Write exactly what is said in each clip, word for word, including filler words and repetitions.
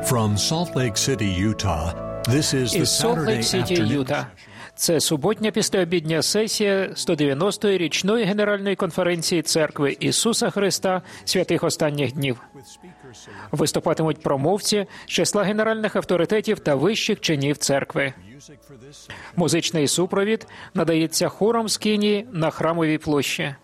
From Salt Lake City, Utah, this is the Із Солт-Лейк-Сіті, Saturday Юта. afternoon. Це суботня післяобідня сесія сто дев'яностої річної Генеральної конференції Церкви Ісуса Христа святих останніх днів. Виступатимуть промовці з числа генеральних авторитетів та вищих чинів церкви. Музичний супровід надається хором з Кенії на Храмовій площі.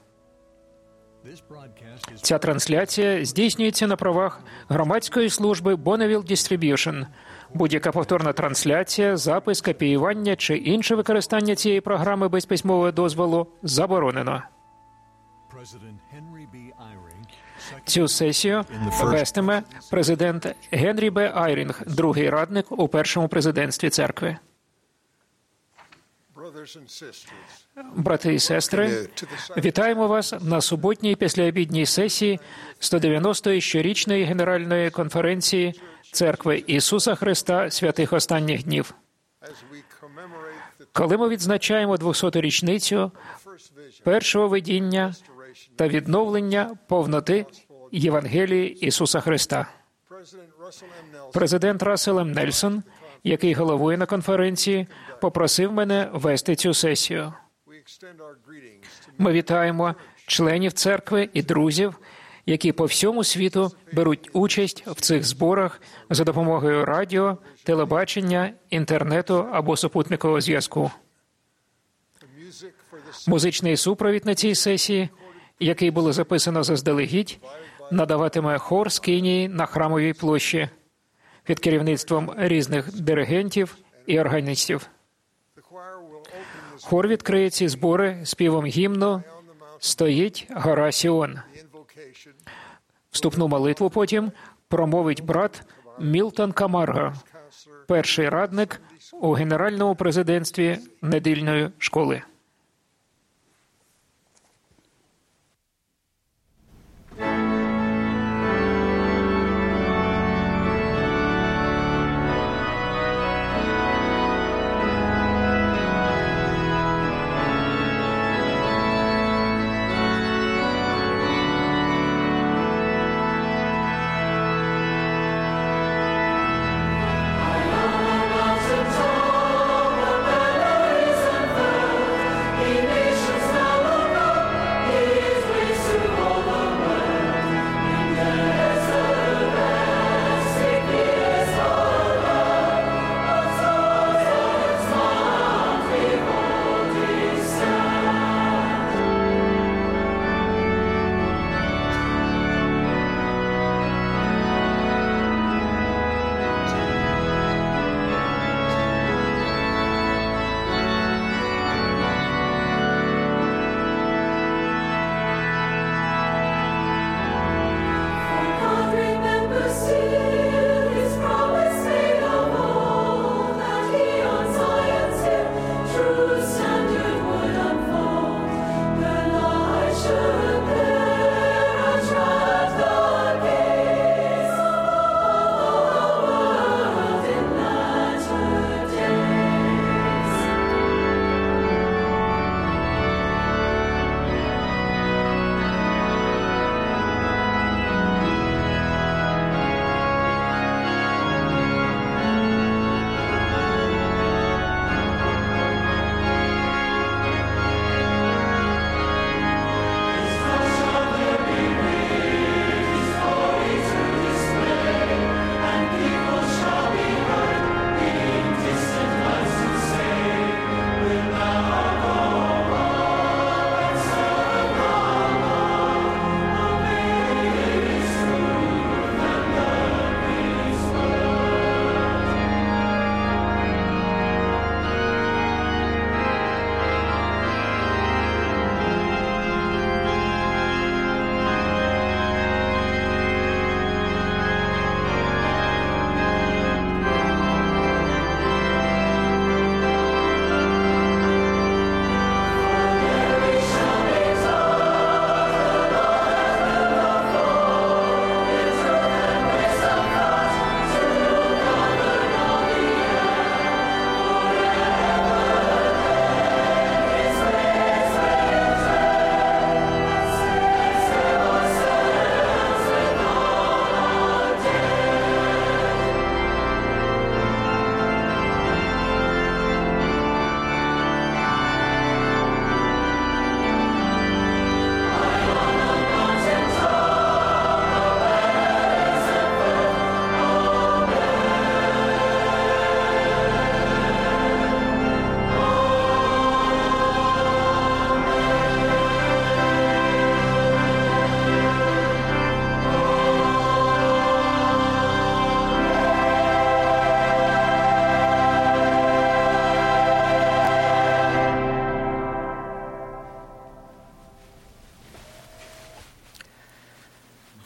Ця трансляція здійснюється на правах громадської служби Bonneville Distribution. Будь-яка повторна трансляція, запис, копіювання чи інше використання цієї програми без письмового дозволу заборонено. Цю сесію вестиме президент Генрі Б. Айрінг, другий радник у першому президентстві церкви. Брати і сестри, вітаємо вас на суботній післяобідній сесії сто дев'яностої щорічної Генеральної конференції Церкви Ісуса Христа святих останніх днів. Коли ми відзначаємо двохсоту річницю першого видіння та відновлення повноти Євангелії Ісуса Христа. Президент Рассел М. Нельсон, який головує на конференції, попросив мене вести цю сесію. Ми вітаємо членів церкви і друзів, які по всьому світу беруть участь в цих зборах за допомогою радіо, телебачення, інтернету або супутникового зв'язку. Музичний супровід на цій сесії, який було записано заздалегідь, надаватиме хор з Кенії на Храмовій площі під керівництвом різних диригентів і органістів. Хор відкриє ці збори співом гімну «Стоїть гора Сіон». Вступну молитву потім промовить брат Мілтон Камарго, перший радник у Генеральному президентстві недільної школи.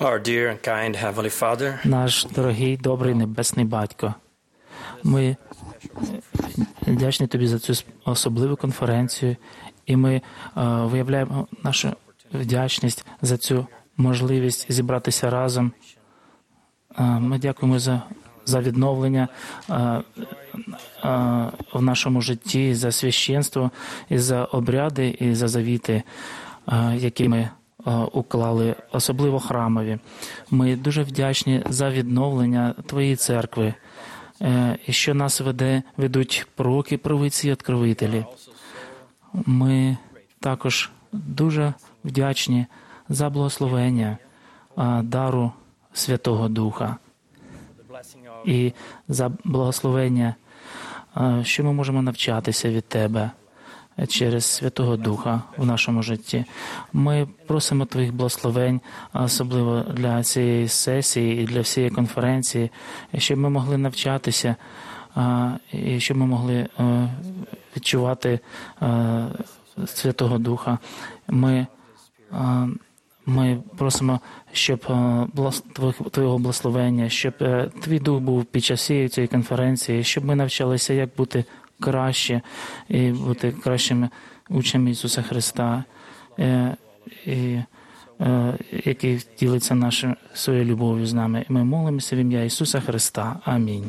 Our dear and kind Heavenly Father, Наш дорогий, добрий небесний батько, ми вдячні тобі за цю особливу конференцію, і ми е, виявляємо нашу вдячність за цю можливість зібратися разом. Е, ми дякуємо за, за відновлення е, е, в нашому житті, за священство, і за обряди, і за завіти, е, які ми уклали, особливо храмові. Ми дуже вдячні за відновлення Твоєї церкви, і що нас веде, ведуть пророки, провидці і откровителі. Ми також дуже вдячні за благословення дару Святого Духа і за благословення, що ми можемо навчатися від Тебе через Святого Духа в нашому житті. Ми просимо Твоїх благословень, особливо для цієї сесії і для всієї конференції, щоб ми могли навчатися і щоб ми могли відчувати Святого Духа. Ми, ми просимо, щоб Твого благословення, щоб Твій Дух був під час цієї конференції, щоб ми навчалися, як бути краще і бути кращими учнями Ісуса Христа, і, який ділиться нашою своєю любов'ю з нами. І ми молимося в ім'я Ісуса Христа. Амінь.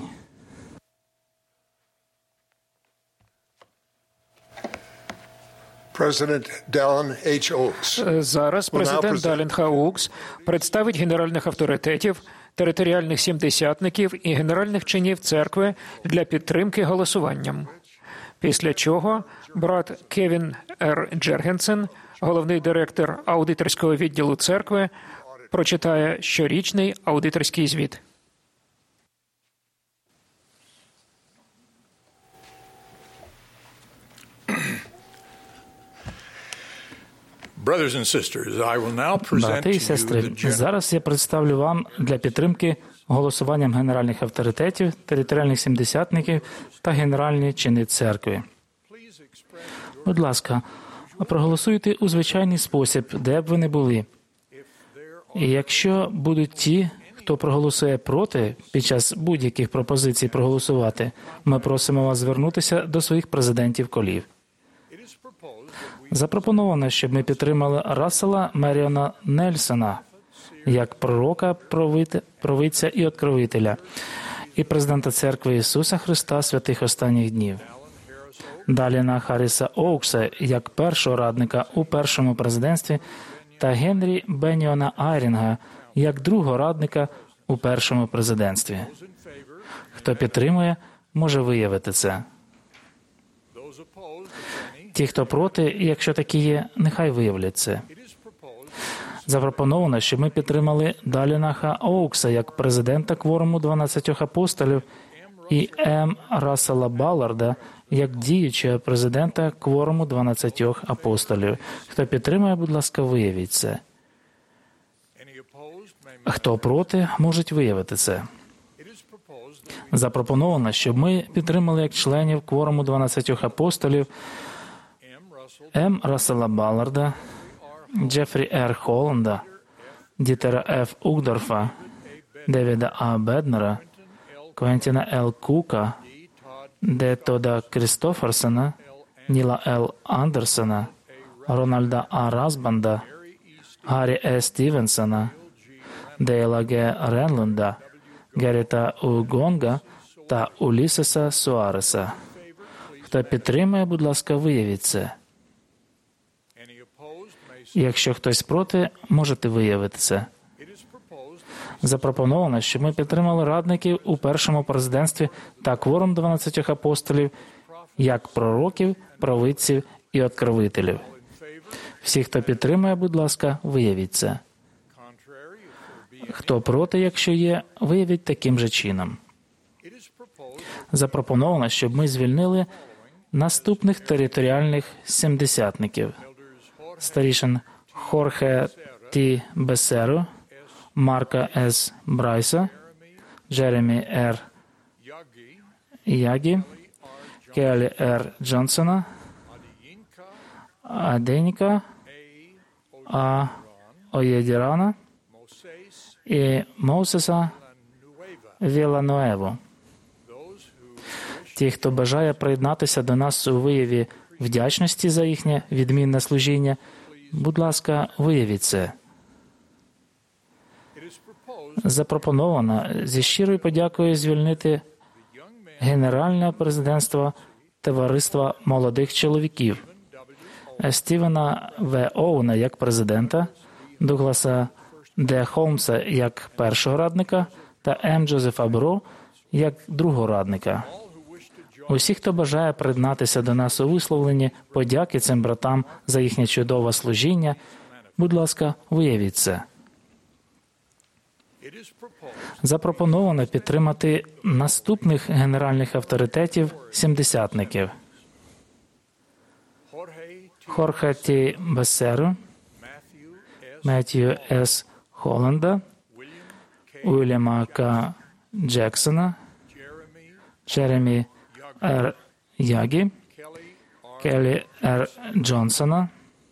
Зараз президент Далін Х. Оукс представить генеральних авторитетів, територіальних сімдесятників і генеральних чинів церкви для підтримки голосуванням. Після чого брат Кевін Р. Джергенсен, головний директор аудиторського відділу церкви, прочитає щорічний аудиторський звіт. Брати і сестри, зараз я представлю вам для підтримки голосуванням генеральних авторитетів, територіальних сімдесятників та генеральні чини церкви. Будь ласка, проголосуйте у звичайний спосіб, де б ви не були. І якщо будуть ті, хто проголосує проти під час будь-яких пропозицій проголосувати, ми просимо вас звернутися до своїх президентів колів. Запропоновано, щоб ми підтримали Рассела Меріона Нельсона як пророка, провидця і откровителя, і президента Церкви Ісуса Христа святих останніх днів. Даліна Харріса Оукса як першого радника у першому президентстві та Генрі Беніона Айрінга як другого радника у першому президентстві. Хто підтримує, може виявити це. Ті, хто проти, якщо такі є, нехай виявлять це. Запропоновано, щоб ми підтримали Даліна Х. Оукса як президента кворуму дванадцятьох апостолів і М. Рассела Балларда як діючого президента кворуму дванадцятьох апостолів. Хто підтримує, будь ласка, виявіть це. Хто проти, можуть виявити це. Запропоновано, щоб ми підтримали як членів кворуму дванадцятьох апостолів М. Рассела Балларда, Джефрі Р. Холланда, Дітера Ф. Угдорфа, Девіда А. Беднера, Квентіна Л. Кука, Д. Тода Крістоферсона, Ніла Л. Андерсона, Рональда А. Расбанда, Гаррі Е. Стівенсона, Дейла Г. Ренлунда, Герріта У. Гонга та Улісеса Суареса. Хто підтримує, будь ласка, виявіть це. Якщо хтось проти, можете виявити це. Запропоновано, щоб ми підтримали радників у першому президентстві та кворум дванадцятьох апостолів як пророків, провидців і откровителів. Всі, хто підтримує, будь ласка, виявіть це. Хто проти, якщо є, виявіть таким же чином. Запропоновано, щоб ми звільнили наступних територіальних сімдесятників. Старішин Хорхе Т. Бесеру, Марка С. Брайса, Джеремі Р. Ягі, Келі Р. Джонсона, Аденіка А. Оєдірана, і Моусеса Вілануеву. Ті, хто бажає приєднатися до нас у вияві вдячності за їхнє відмінне служіння, будь ласка, виявіть це. Запропоновано зі щирою подякою звільнити Генеральне президентство Товариства молодих чоловіків Стівена В. Оуна як президента, Дугласа Д. Холмса як першого радника та М. Джозефа Бро як другого радника. Усі, хто бажає приєднатися до нас у висловленні подяки цим братам за їхнє чудове служіння, будь ласка, виявіть це. Запропоновано підтримати наступних генеральних авторитетів сімдесятників. Хорхе Ті Бессеру, Меттью С. Холланда, Уільяма К. Джексона, Джеремі Р. Ягі, Келлі Р. Джонсона,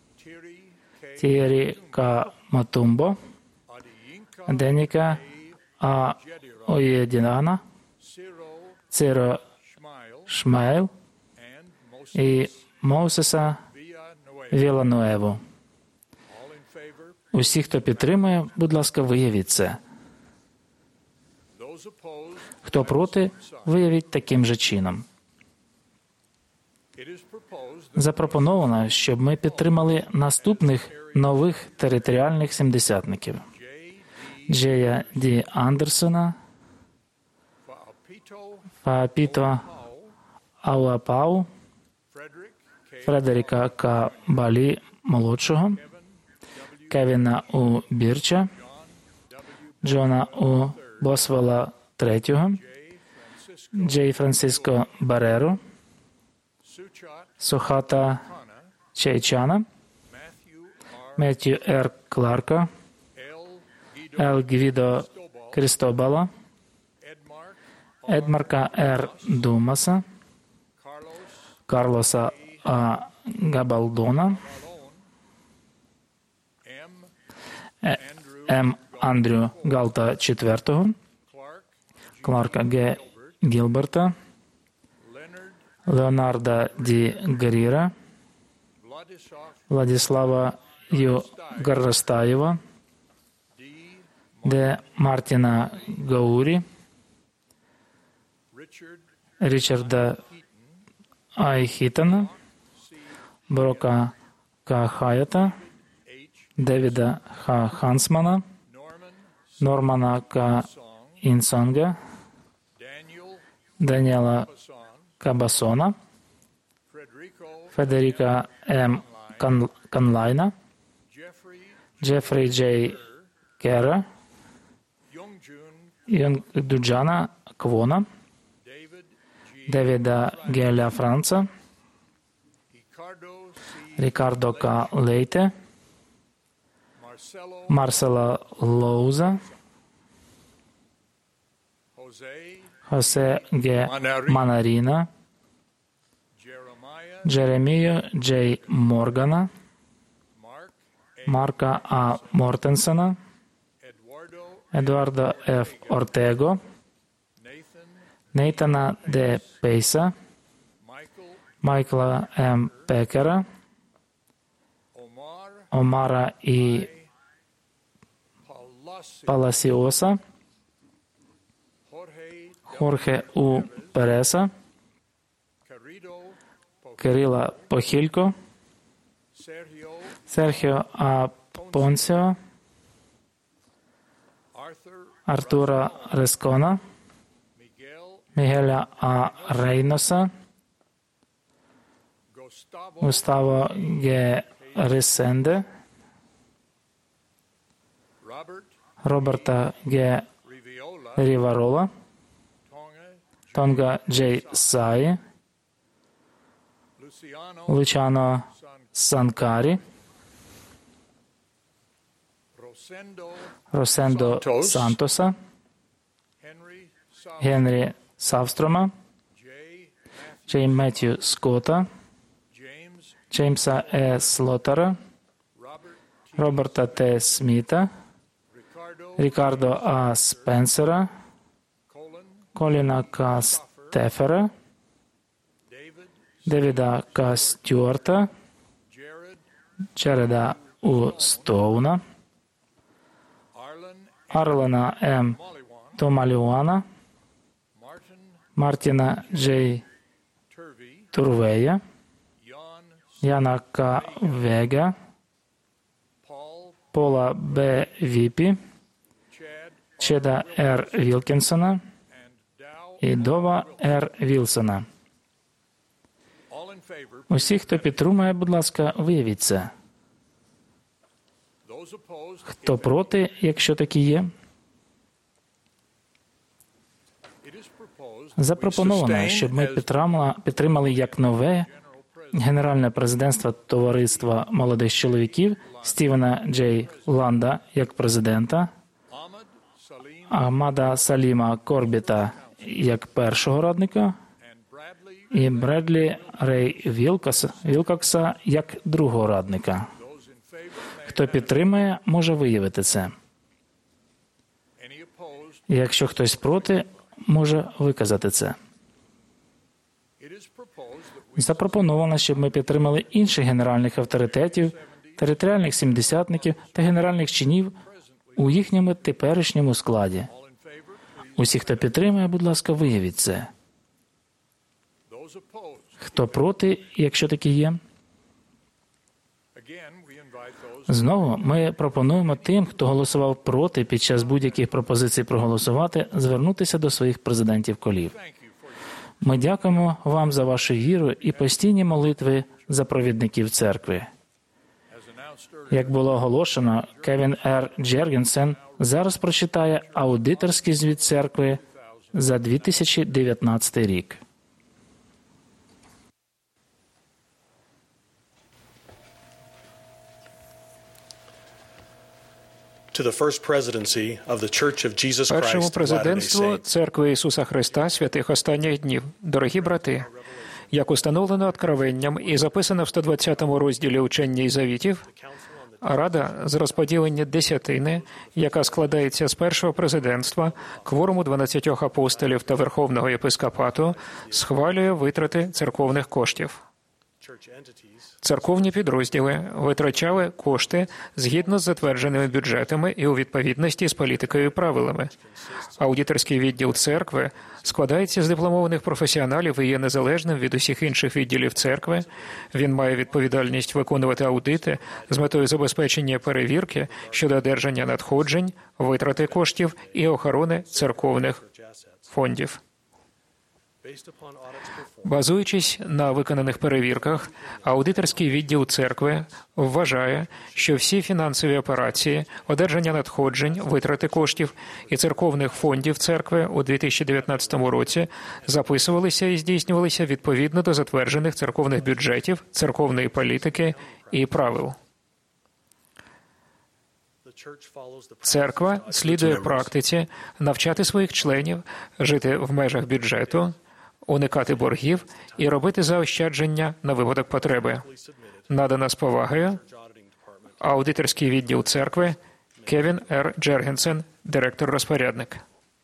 Тієрі К. Матумбо, Деніка А. Оєдінана, Циро Шмайл і Моусеса Вілануеву. Усі, хто підтримує, будь ласка, виявіть це. Хто проти, виявіть таким же чином. Запропоновано, щоб ми підтримали наступних нових територіальних сімдесятників. Джея Ді Андерсона, Фаапіто Ауапау, Фредеріка К. Балі молодшого, Кевіна У. Бірча, Джона У. Босвелла третього, Джей Франциско Бареро, Сухата Чайчана, Меттью Р. Кларка, Ел Гвідо Крістобала, Едмарка Р. Думаса, Карлоса А. Габалдона, М. Андрю Галта четвертого, Кларка Г. Гілберта, Леонарда Ді Гаріра, Владислава Ю. Гаррастаєва, Д. Мартіна Гаурі, Річарда Айхітана, Брока К. Хаята, Девіда Х. Хансмана, Нормана К. Інсонга, Даніела Кабасона, Федеріка М. Канлайна, Джефрі Джей Кера, Юнгдуджана Квона, Девіда Геля Франца, Рікардо К. Лейте, Марсела Лоуза, Хосе Г. Манаріна, Джеремію Джей Моргана, Марка А. Мортенсена, Едуардо Ф. Ортего, Нейтана Д. Пейса, Майкла М. Пекера, Омара І. Паласіоса, Хорхе У. Переса, Кирила Похілько, Серхіо А. Понсіо, Артура Рескона, Мігеля А. Рейноса, Густаво Г. Ресенде, Роберта Г. Ріварола, Тонга Джей Саї, Лучано Санкарі, Росендо Сантоса, Генрі Савстрома, Джей Меттью Скотта, Джеймса Е. Слотера, Роберта Т. Сміта, Рікардо А. Спенсера, Коліна К. Стефера, Девіда К. Стюарта, Джереда У. Стоуна, Арлена М. Томаліуана, Мартіна Дж. Турвея, Яна К. Вега, Пола Б. Віпі, Чеда Р. Вілкінсона і Дова Р. Вілсона. Усі, хто підтримує, будь ласка, виявіть це. Хто проти, якщо такі є? Запропоновано, щоб ми підтримали, підтримали як нове генеральне президентство Товариства молодих чоловіків Стівена Джей Ланда як президента, Ахмада Саліма Корбіта як першого радника і Бредлі Рей Вілкокса, Вілкокса як другого радника. Хто підтримує, може виявити це. І якщо хтось проти, може виказати це. Запропоновано, щоб ми підтримали інших генеральних авторитетів, територіальних сімдесятників та генеральних чинів у їхньому теперішньому складі. Усі, хто підтримує, будь ласка, виявіть це. Хто проти, якщо такі є? Знову ми пропонуємо тим, хто голосував проти під час будь-яких пропозицій проголосувати, звернутися до своїх президентів колів. Ми дякуємо вам за вашу віру і постійні молитви за провідників церкви. Як було оголошено, Кевін Р. Джергенсен зараз прочитає аудиторський звіт церкви за дві тисячі дев'ятнадцятий рік. Першому президентству Церкви Ісуса Христа святих останніх днів. Дорогі брати, як установлено Откровенням і записано в сто двадцятому розділі Учення і завітів, Рада з розподілення десятини, яка складається з першого президентства, кворуму дванадцятьох апостолів та Верховного єпископату, схвалює витрати церковних коштів. Церковні підрозділи витрачали кошти згідно з затвердженими бюджетами і у відповідності з політикою і правилами. Аудиторський відділ церкви складається з дипломованих професіоналів і є незалежним від усіх інших відділів церкви. Він має відповідальність виконувати аудити з метою забезпечення перевірки щодо одержання надходжень, витрати коштів і охорони церковних фондів. Базуючись на виконаних перевірках, аудиторський відділ церкви вважає, що всі фінансові операції, одержання надходжень, витрати коштів і церковних фондів церкви у дві тисячі дев'ятнадцятому році записувалися і здійснювалися відповідно до затверджених церковних бюджетів, церковної політики і правил. Церква слідує практиці навчати своїх членів жити в межах бюджету, уникати боргів і робити заощадження на випадок потреби. Надана з повагою аудиторський відділ церкви Кевін Р. Джергенсен, директор-розпорядник.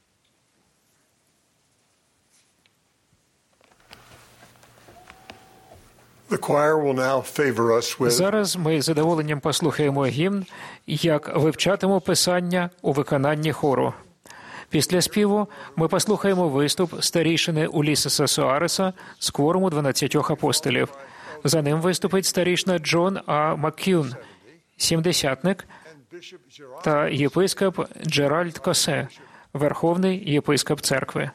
Зараз ми з задоволенням послухаємо гімн, як вивчатиму Писання у виконанні хору. Після співу ми послухаємо виступ старійшини Улісеса Соареса з кворуму дванадцятьох апостолів. За ним виступить старійшина Джон А. Маккюн, сімдесятник, та єпископ Джеральд Косе, верховний єпископ церкви.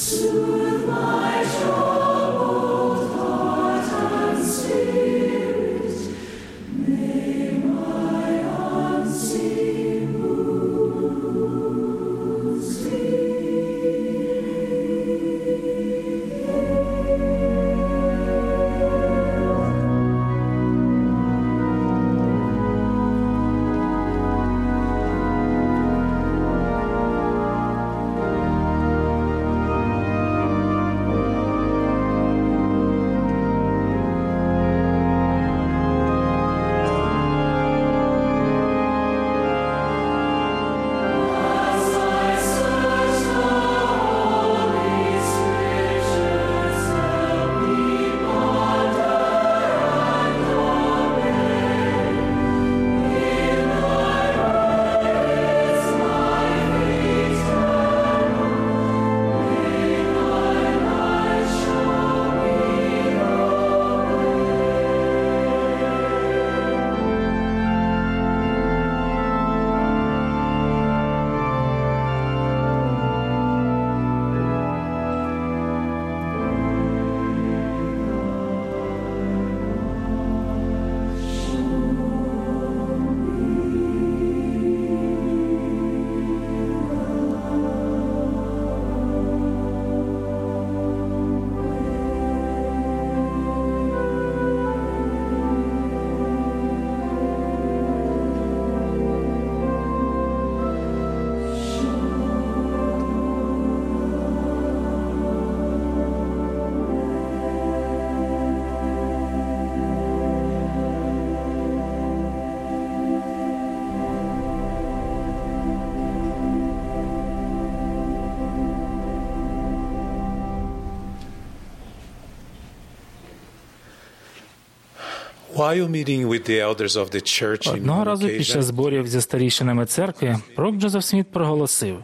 While meeting with the elders of the church in Одного one разу під час occasion, зборів зі старішинами церкви пророк Джозеф Сміт проголосив: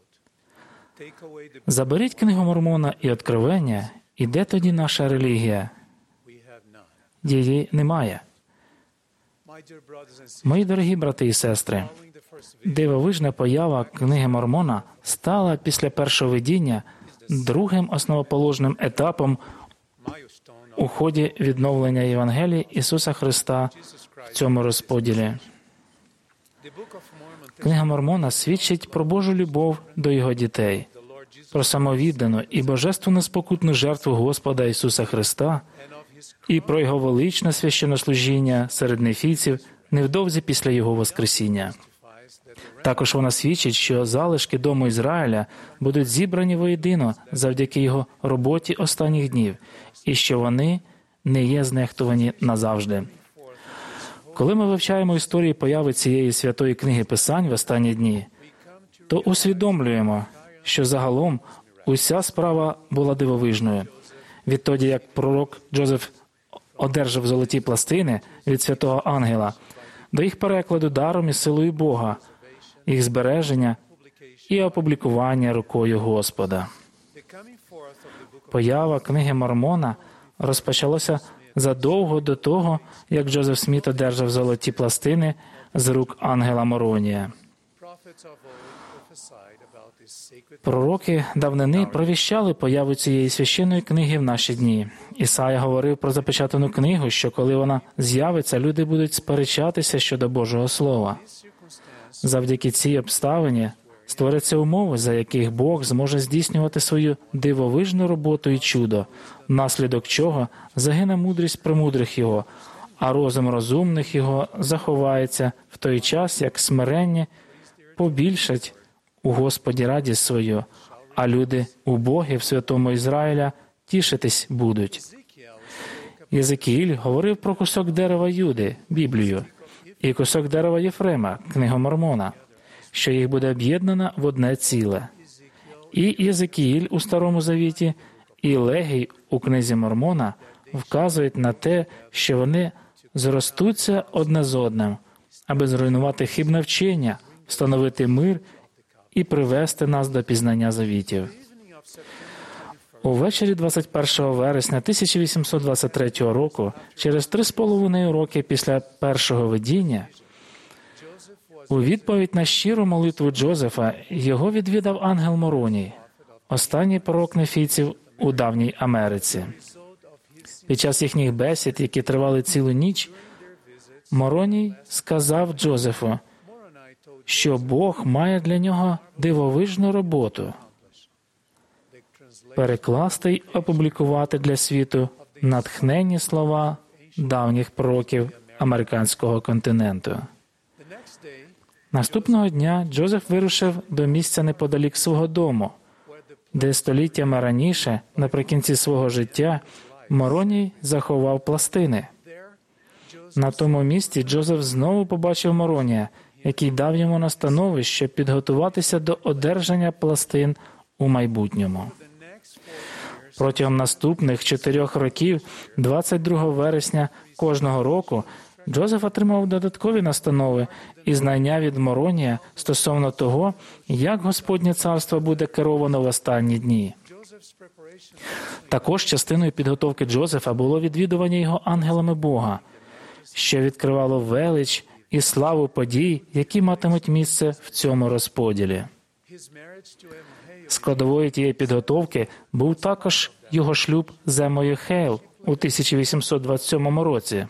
take away the «Заберіть книгу Мормона і Откровення, і де тоді наша релігія? we have none. Її немає». My dear brothers and sisters, Мої дорогі брати і сестри, following the first vision, дивовижна поява книги Мормона стала після першого видіння другим основоположним етапом milestone у ході відновлення Євангелії Ісуса Христа в цьому розподілі. the Book of Mormon, Книга Мормона свідчить про Божу любов до Його дітей, the Lord Jesus про самовіддану і божественну спокутну жертву Господа Ісуса Христа and of His і про Його величне священнослужіння серед нефійців невдовзі після Його Воскресіння. testifies that the Також вона свідчить, що залишки дому Ізраїля будуть зібрані воєдино завдяки його роботі останніх днів, і що вони не є знехтувані назавжди. Коли ми вивчаємо історію появи цієї святої книги Писань в останні дні, то усвідомлюємо, що загалом уся справа була дивовижною. Відтоді, як пророк Джозеф одержав золоті пластини від святого ангела, до їх перекладу даром і силою Бога, їх збереження і опублікування рукою Господа. the coming forth of the Book of Поява книги Мормона розпочалося задовго до того, як Джозеф Сміт одержав золоті пластини з рук ангела Моронія. prophets of old prophesied about this sacred Пророки давнини провіщали появу цієї священної книги в наші дні. Ісая говорив про запечатану книгу, що коли вона з'явиться, люди будуть сперечатися щодо Божого Слова. Завдяки цій обставині створяться умови, за яких Бог зможе здійснювати свою дивовижну роботу і чудо, внаслідок чого загине мудрість премудрих Його, а розум розумних Його заховається в той час, як смиренні побільшать у Господі радість свою, а люди убогі в святому Ізраїля тішитись будуть. Єзекіїль говорив про кусок дерева Юди, Біблію, і кусок дерева Єфрема, книгу Мормона, що їх буде об'єднано в одне ціле. І Єзекіїль у Старому Завіті, і Легій у книзі Мормона вказують на те, що вони зростуться одне з одним, аби зруйнувати хибне вчення, встановити мир і привести нас до пізнання завітів. Увечері двадцять першого вересня тисяча вісімсот двадцять третього року, через три з половиною роки після першого видіння, у відповідь на щиру молитву Джозефа його відвідав ангел Мороній. останній пророк нефійців у давній Америці. Під час їхніх бесід, які тривали цілу ніч, Мороній сказав Джозефу, що Бог має для нього дивовижну роботу – перекласти й опублікувати для світу натхненні слова давніх пророків американського континенту. Наступного дня Джозеф вирушив до місця неподалік свого дому, де століттями раніше, наприкінці свого життя, Мороній заховав пластини. На тому місці Джозеф знову побачив Моронія, який дав йому настанови, щоб підготуватися до одержання пластин у майбутньому. Протягом наступних чотирьох років, двадцять другого вересня кожного року, Джозеф отримав додаткові настанови і знання від Моронія стосовно того, як Господнє царство буде керовано в останні дні. Також частиною підготовки Джозефа було відвідування його ангелами Бога, що відкривало велич і славу подій, які матимуть місце в цьому розподілі. Складовою тієї підготовки був також його шлюб з Еммою Хейл у тисяча вісімсот двадцять сьомому році.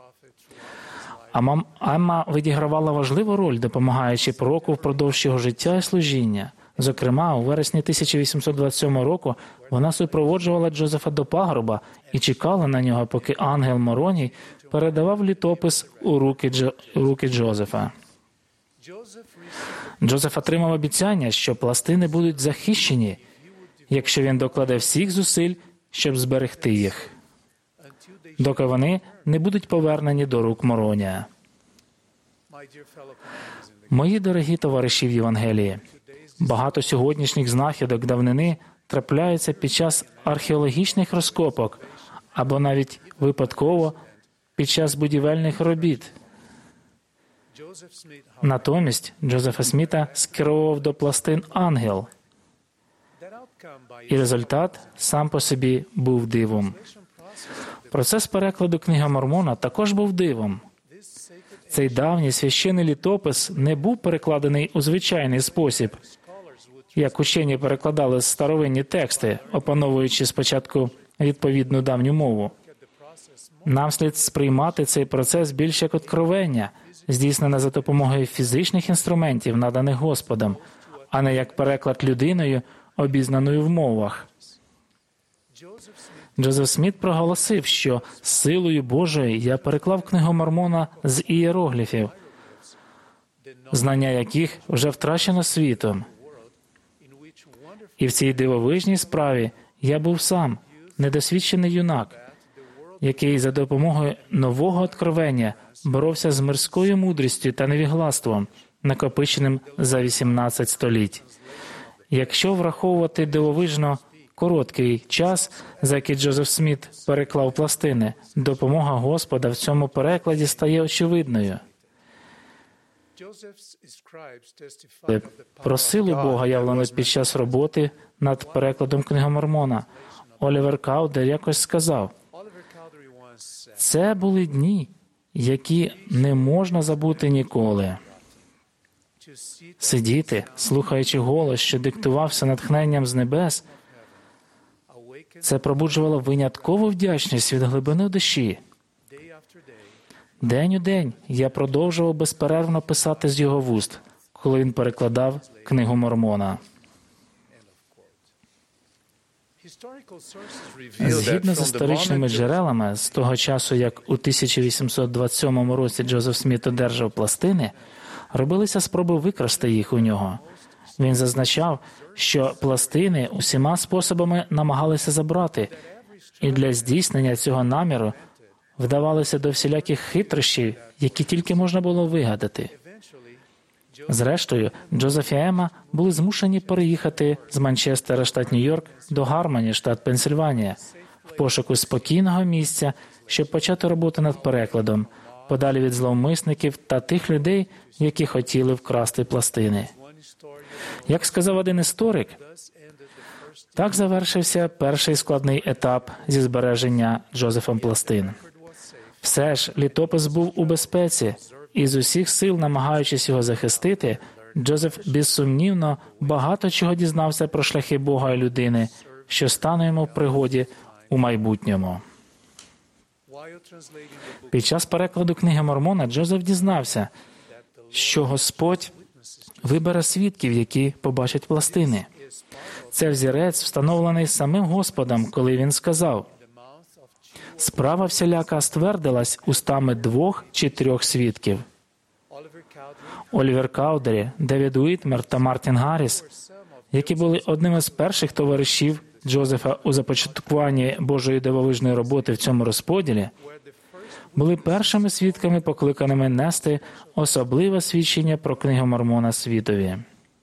Емма відігравала важливу роль, допомагаючи пророку впродовж його життя і служіння. Зокрема, у вересні тисяча вісімсот двадцять сьомого року вона супроводжувала Джозефа до пагорба і чекала на нього, поки ангел Мороній передавав літопис у руки, Джо... у руки Джозефа. Джозеф отримав обіцяння, що пластини будуть захищені, якщо він докладе всіх зусиль, щоб зберегти їх, доки вони не будуть повернені до рук Моронія. Мої дорогі товариші в Євангелії, багато сьогоднішніх знахідок давнини трапляються під час археологічних розкопок або навіть випадково під час будівельних робіт. Натомість Джозефа Сміта скеровував до пластин ангел, і результат сам по собі був дивом. Процес перекладу Книги Мормона також був дивом. Цей давній священний літопис не був перекладений у звичайний спосіб, як учені перекладали старовинні тексти, опановуючи спочатку відповідну давню мову. Нам слід сприймати цей процес більш як откровення, здійснене за допомогою фізичних інструментів, наданих Господом, а не як переклад людиною, обізнаною в мовах. Джозеф Сміт проголосив, що силою Божою я переклав Книгу Мормона з ієрогліфів, знання яких вже втрачено світом. І в цій дивовижній справі я був сам, недосвідчений юнак, який за допомогою нового откровення боровся з мирською мудрістю та невіглаством, накопиченим за вісімнадцять століть. Якщо враховувати дивовижно короткий час, за який Джозеф Сміт переклав пластини, допомога Господа в цьому перекладі стає очевидною. Про силу Бога, явлену під час роботи над перекладом Книги Мормона, Олівер Каудер якось сказав: «Це були дні, які не можна забути ніколи». Сидіти, слухаючи голос, що диктувався натхненням з небес, це пробуджувало виняткову вдячність від глибини душі. День у день я продовжував безперервно писати з його вуст, коли він перекладав Книгу Мормона. Згідно з історичними джерелами, з того часу, як у тисяча вісімсот двадцять сьомому році Джозеф Сміт одержав пластини, робилися спроби викрасти їх у нього. Він зазначав, що пластини усіма способами намагалися забрати, і для здійснення цього наміру вдавалися до всіляких хитрощів, які тільки можна було вигадати. Зрештою, Джозеф і Емма були змушені переїхати з Манчестера, штат Нью-Йорк, до Гармоні, штат Пенсильванія, в пошуку спокійного місця, щоб почати роботу над перекладом, подалі від зловмисників та тих людей, які хотіли вкрасти пластини. Як сказав один історик, так завершився перший складний етап зі збереження Джозефом пластин. Все ж, літопис був у безпеці, і з усіх сил, намагаючись його захистити, Джозеф безсумнівно багато чого дізнався про шляхи Бога і людини, що стане йому в пригоді у майбутньому. Під час перекладу книги Мормона Джозеф дізнався, що Господь вибере свідків, які побачать пластини. Це взірець, встановлений самим Господом, коли він сказав: «Справа всіляка ствердилась устами двох чи трьох свідків». Олівер Каудері, Девід Уітмер та Мартін Гарріс, які були одними з перших товаришів Джозефа у започаткуванні Божої дивовижної роботи в цьому розподілі, були першими свідками, покликаними нести особливе свідчення про книгу Мормона світові.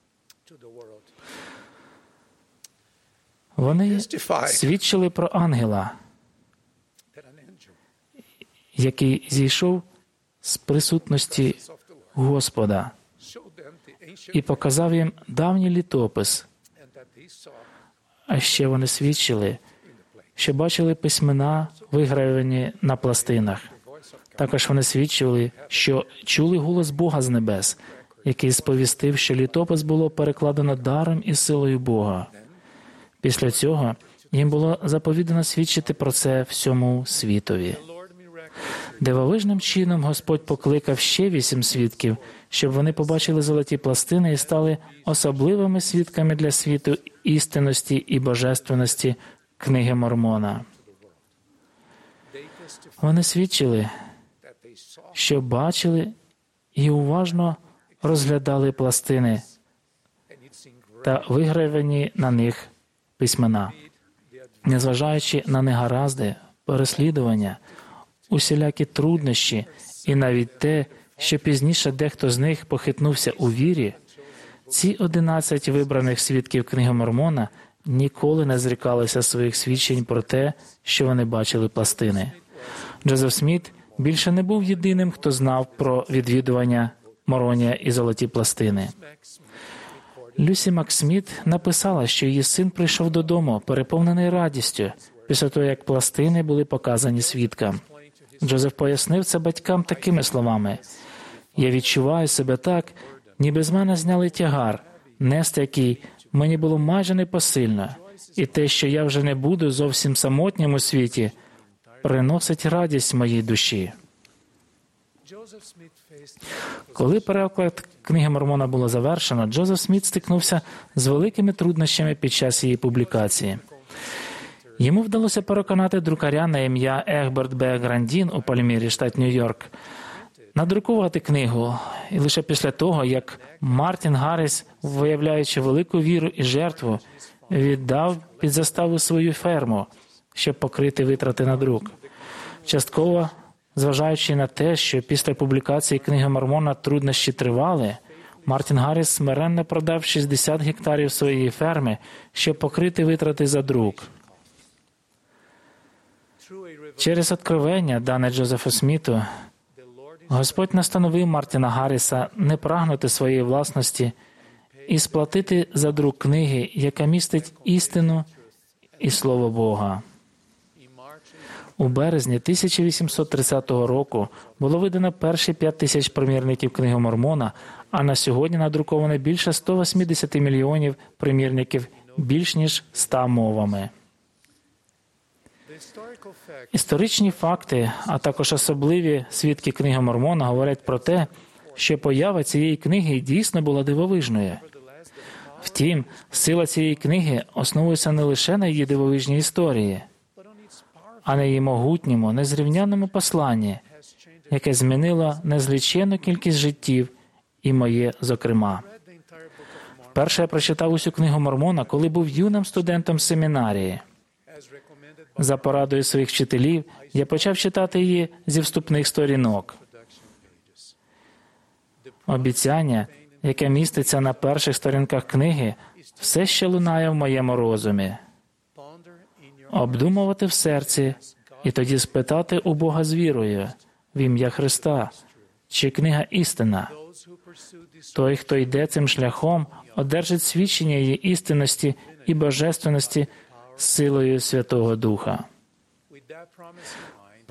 Вони свідчили про ангела, який зійшов з присутності Господа і показав їм давній літопис. А ще вони свідчили, що бачили письмена, вигравлені на пластинах. Також вони свідчили, що чули голос Бога з небес, який сповістив, що літопис було перекладено даром і силою Бога. Після цього їм було заповідано свідчити про це всьому світові. Дивовижним чином Господь покликав ще вісім свідків, щоб вони побачили золоті пластини і стали особливими свідками для світу істинності і божественності книги Мормона. Вони свідчили, що бачили і уважно розглядали пластини та вигравлені на них письмена. Незважаючи на негаразди, переслідування, усілякі труднощі і навіть те, що пізніше дехто з них похитнувся у вірі, ці одинадцять вибраних свідків книги Мормона ніколи не зрікалися своїх свідчень про те, що вони бачили пластини. Джозеф Сміт більше не був єдиним, хто знав про відвідування Моронія і золоті пластини. Люсі Максміт написала, що її син прийшов додому, переповнений радістю, після того, як пластини були показані свідкам. Джозеф пояснив це батькам такими словами: «Я відчуваю себе так, ніби з мене зняли тягар, нести який мені було майже непосильно, і те, що я вже не буду зовсім самотнім у світі, приносить радість моїй душі». Коли переклад книги Мормона було завершено, Джозеф Сміт стикнувся з великими труднощами під час її публікації. Йому вдалося переконати друкаря на ім'я Егберт Б. Грандін у Пальмірі, штат Нью-Йорк, надрукувати книгу. І лише після того, як Мартін Гарріс, виявляючи велику віру і жертву, віддав під заставу свою ферму, щоб покрити витрати на друк. Частково, зважаючи на те, що після публікації книги Мормона труднощі тривали, Мартін Гарріс смиренно продав шістдесят гектарів своєї ферми, щоб покрити витрати за друк. Через откровення, дане Джозефу Сміту, Господь настановив Мартіна Гарріса не прагнути своєї власності і сплатити за друк книги, яка містить істину і Слово Бога. У березні тисяча вісімсот тридцятого року було видано перші п'ять тисяч примірників книги Мормона, а на сьогодні надруковано більше сто вісімдесят мільйонів примірників більш ніж ста мовами. Історичні факти, а також особливі свідки книги Мормона говорять про те, що поява цієї книги дійсно була дивовижною. Втім, сила цієї книги основується не лише на її дивовижній історії, а на її могутньому, незрівнянному посланні, яке змінило незліченну кількість життів, і моє зокрема. Вперше я прочитав усю книгу Мормона, коли був юним студентом семінарії. За порадою своїх вчителів, я почав читати її зі вступних сторінок. Обіцяння, яке міститься на перших сторінках книги, все ще лунає в моєму розумі. Обдумувати в серці і тоді спитати у Бога з вірою, в ім'я Христа, чи книга істина. Той, хто йде цим шляхом, одержить свідчення її істинності і божественності силою Святого Духа.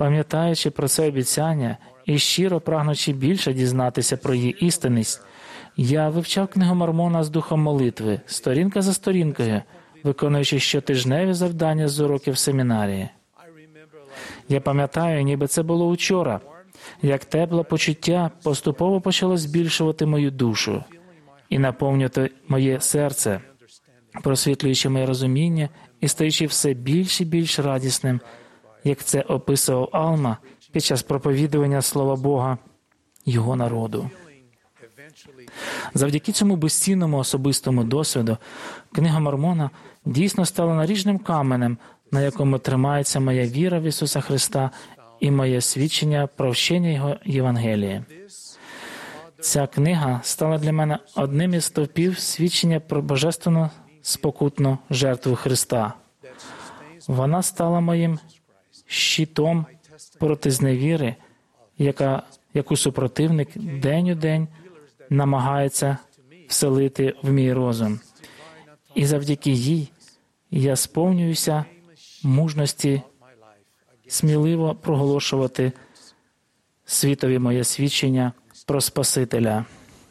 Пам'ятаючи про це обіцяння і щиро прагнучи більше дізнатися про її істинність, Я вивчав книгу Мормона з духом молитви, сторінка за сторінкою, виконуючи щотижневі завдання з уроків семінарії. Я пам'ятаю, ніби це було учора, як тепле почуття поступово почало збільшувати мою душу і наповнювати моє серце, просвітлюючи моє розуміння і стаючи все більш і більш радісним, як це описував Алма під час проповідування Слова Бога його народу. Завдяки цьому безцінному особистому досвіду книга Мормона дійсно стала наріжним каменем, на якому тримається моя віра в Ісуса Христа і моє свідчення про вчення Його Євангелії. Ця книга стала для мене одним із стовпів свідчення про божественну спокутну жертву Христа. Вона стала моїм щитом проти зневіри, яка, яку супротивник день у день намагається вселити в мій розум. І завдяки їй я сповнююся мужності сміливо проголошувати світові моє свідчення про Спасителя.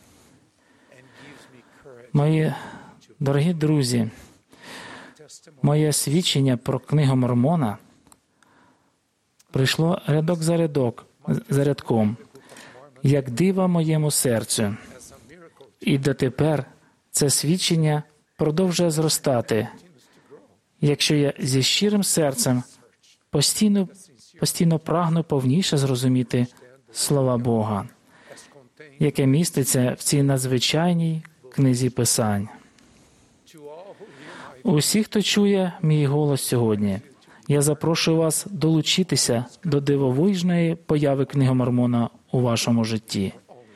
Мої дорогі друзі, моє свідчення про книгу Мормона прийшло рядок за рядок, за рядком, як дива моєму серцю. І дотепер це свідчення продовжує зростати, якщо я зі щирим серцем постійно, постійно прагну повніше зрозуміти слова Бога, яке міститься в цій надзвичайній книзі Писань. Усі, хто чує мій голос сьогодні, я запрошую вас долучитися до дивовижної появи книги Мормона у вашому житті.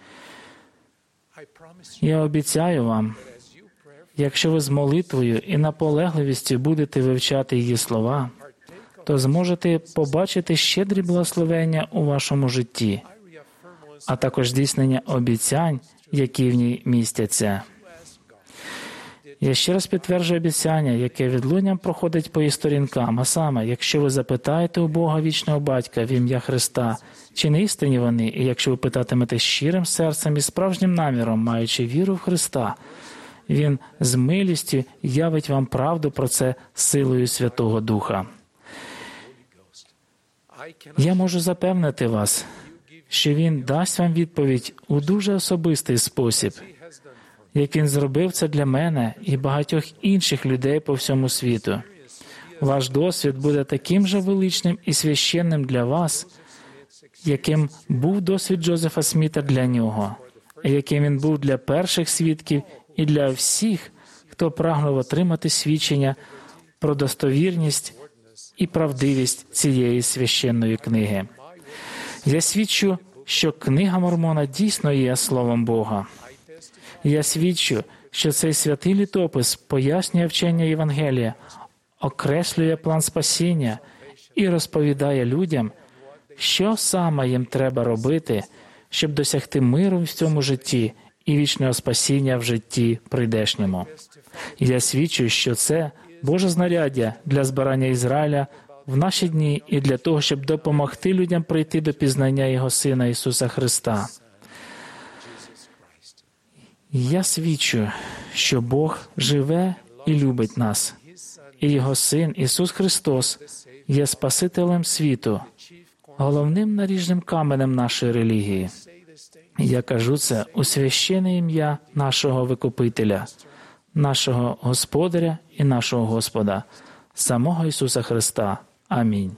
Я обіцяю вам, якщо ви з молитвою і наполегливістю будете вивчати її слова, то зможете побачити щедрі благословення у вашому житті, а також здійснення обіцянь, які в ній містяться. Я ще раз підтверджую обіцяння, яке відлунням проходить по її сторінкам, а саме, якщо ви запитаєте у Бога вічного Батька в ім'я Христа, чи не істинні вони, і якщо ви питатимете щирим серцем і справжнім наміром, маючи віру в Христа, Він з милістю явить вам правду про це силою Святого Духа. Я можу запевнити вас, що Він дасть вам відповідь у дуже особистий спосіб, як Він зробив це для мене і багатьох інших людей по всьому світу. Ваш досвід буде таким же величним і священним для вас, яким був досвід Джозефа Сміта для нього, і яким він був для перших свідків і для всіх, хто прагнув отримати свідчення про достовірність і правдивість цієї священної книги. Я свідчу, що книга Мормона дійсно є Словом Бога. Я свідчу, що цей святий літопис пояснює вчення Євангелія, окреслює план спасіння і розповідає людям, що саме їм треба робити, щоб досягти миру в цьому житті і вічного спасіння в житті прийдешньому. Я свідчу, що це Боже знаряддя для збирання Ізраїля в наші дні і для того, щоб допомогти людям прийти до пізнання Його Сина Ісуса Христа. Я свідчу, що Бог живе і любить нас, і Його Син Ісус Христос є Спасителем світу, головним наріжним каменем нашої релігії. Я кажу це у священне ім'я нашого Викупителя, нашого Господаря і нашого Господа, самого Ісуса Христа. Амінь.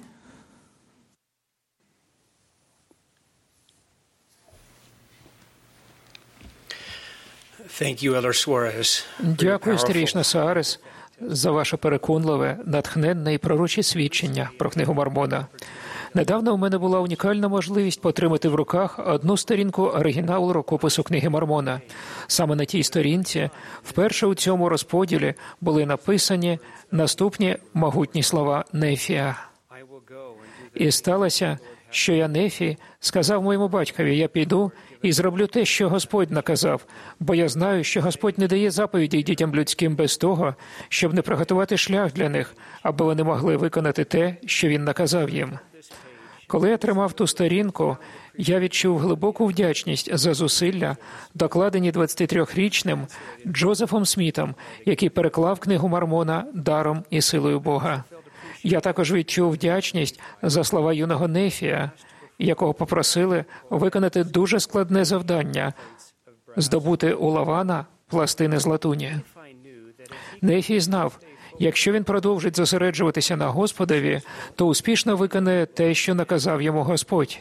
Thank you, Elder Suarez. Дякую, старішна Суарес, за ваше переконливе, натхненне і пророче свідчення про книгу Мормона. Недавно у мене була унікальна можливість потримати в руках одну сторінку оригіналу рукопису книги Мормона. Саме на тій сторінці, вперше у цьому розподілі, були написані наступні могутні слова Нефія. «І сталося, що я, Нефі, сказав моєму батькові, я піду і зроблю те, що Господь наказав, бо я знаю, що Господь не дає заповідей дітям людським без того, щоб не приготувати шлях для них, аби вони могли виконати те, що Він наказав їм. Коли я тримав ту сторінку, я відчув глибоку вдячність за зусилля, докладені двадцятитрирічним Джозефом Смітом, який переклав книгу Мормона даром і силою Бога. Я також відчув вдячність за слова юного Нефія, якого попросили виконати дуже складне завдання – здобути у Лавана пластини з латуні. Нефій знав, якщо він продовжить зосереджуватися на Господові, то успішно виконає те, що наказав йому Господь.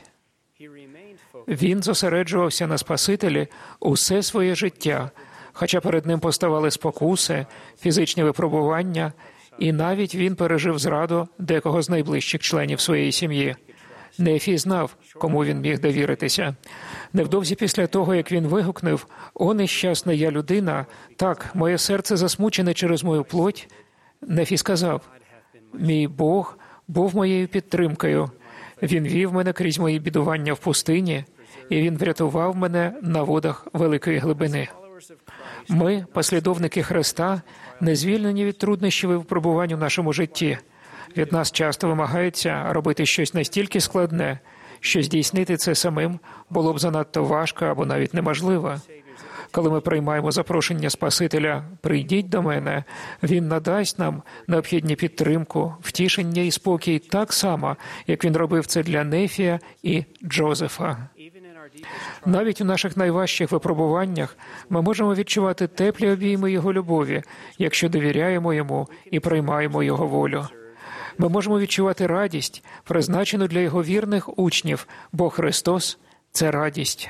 Він зосереджувався на Спасителі усе своє життя, хоча перед ним поставали спокуси, фізичні випробування, і навіть він пережив зраду декого з найближчих членів своєї сім'ї. Нефій знав, кому він міг довіритися. Невдовзі після того, як він вигукнув «О, нещасна я людина! Так, моє серце засмучене через мою плоть», Нефій сказав «Мій Бог був моєю підтримкою. Він вів мене крізь мої бідування в пустині, і Він врятував мене на водах великої глибини». Ми, послідовники Христа, не звільнені від труднощів і випробувань у нашому житті. Від нас часто вимагається робити щось настільки складне, що здійснити це самим було б занадто важко або навіть неможливо. Коли ми приймаємо запрошення Спасителя «Прийдіть до мене», Він надасть нам необхідну підтримку, втішення і спокій так само, як Він робив це для Нефія і Джозефа. Навіть у наших найважчих випробуваннях ми можемо відчувати теплі обійми Його любові, якщо довіряємо Йому і приймаємо Його волю. Ми можемо відчувати радість, призначену для Його вірних учнів, бо Христос – це радість.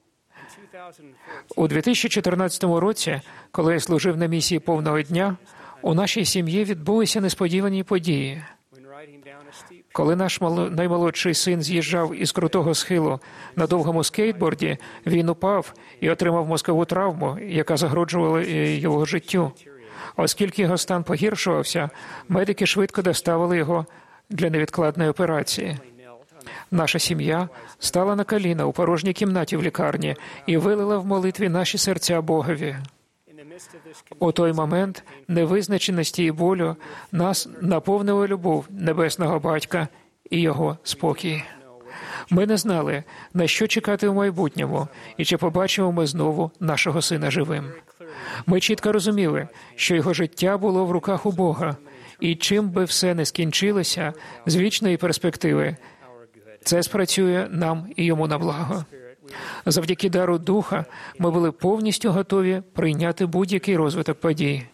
У дві тисячі чотирнадцятому році, коли я служив на місії повного дня, у нашій сім'ї відбулися несподівані події. Коли наш наймолодший син з'їжджав із крутого схилу на довгому скейтборді, він упав і отримав мозкову травму, яка загрожувала його життю. Оскільки його стан погіршувався, медики швидко доставили його для невідкладної операції. Наша сім'я стала на коліна у порожній кімнаті в лікарні і вилила в молитві наші серця Богові. У той момент невизначеності і болю нас наповнила любов Небесного Батька і Його спокій. Ми не знали, на що чекати в майбутньому і чи побачимо ми знову нашого сина живим. Ми чітко розуміли, що його життя було в руках у Бога, і чим би все не скінчилося, з вічної перспективи, це спрацює нам і йому на благо. Завдяки дару Духа ми були повністю готові прийняти будь-який розвиток подій.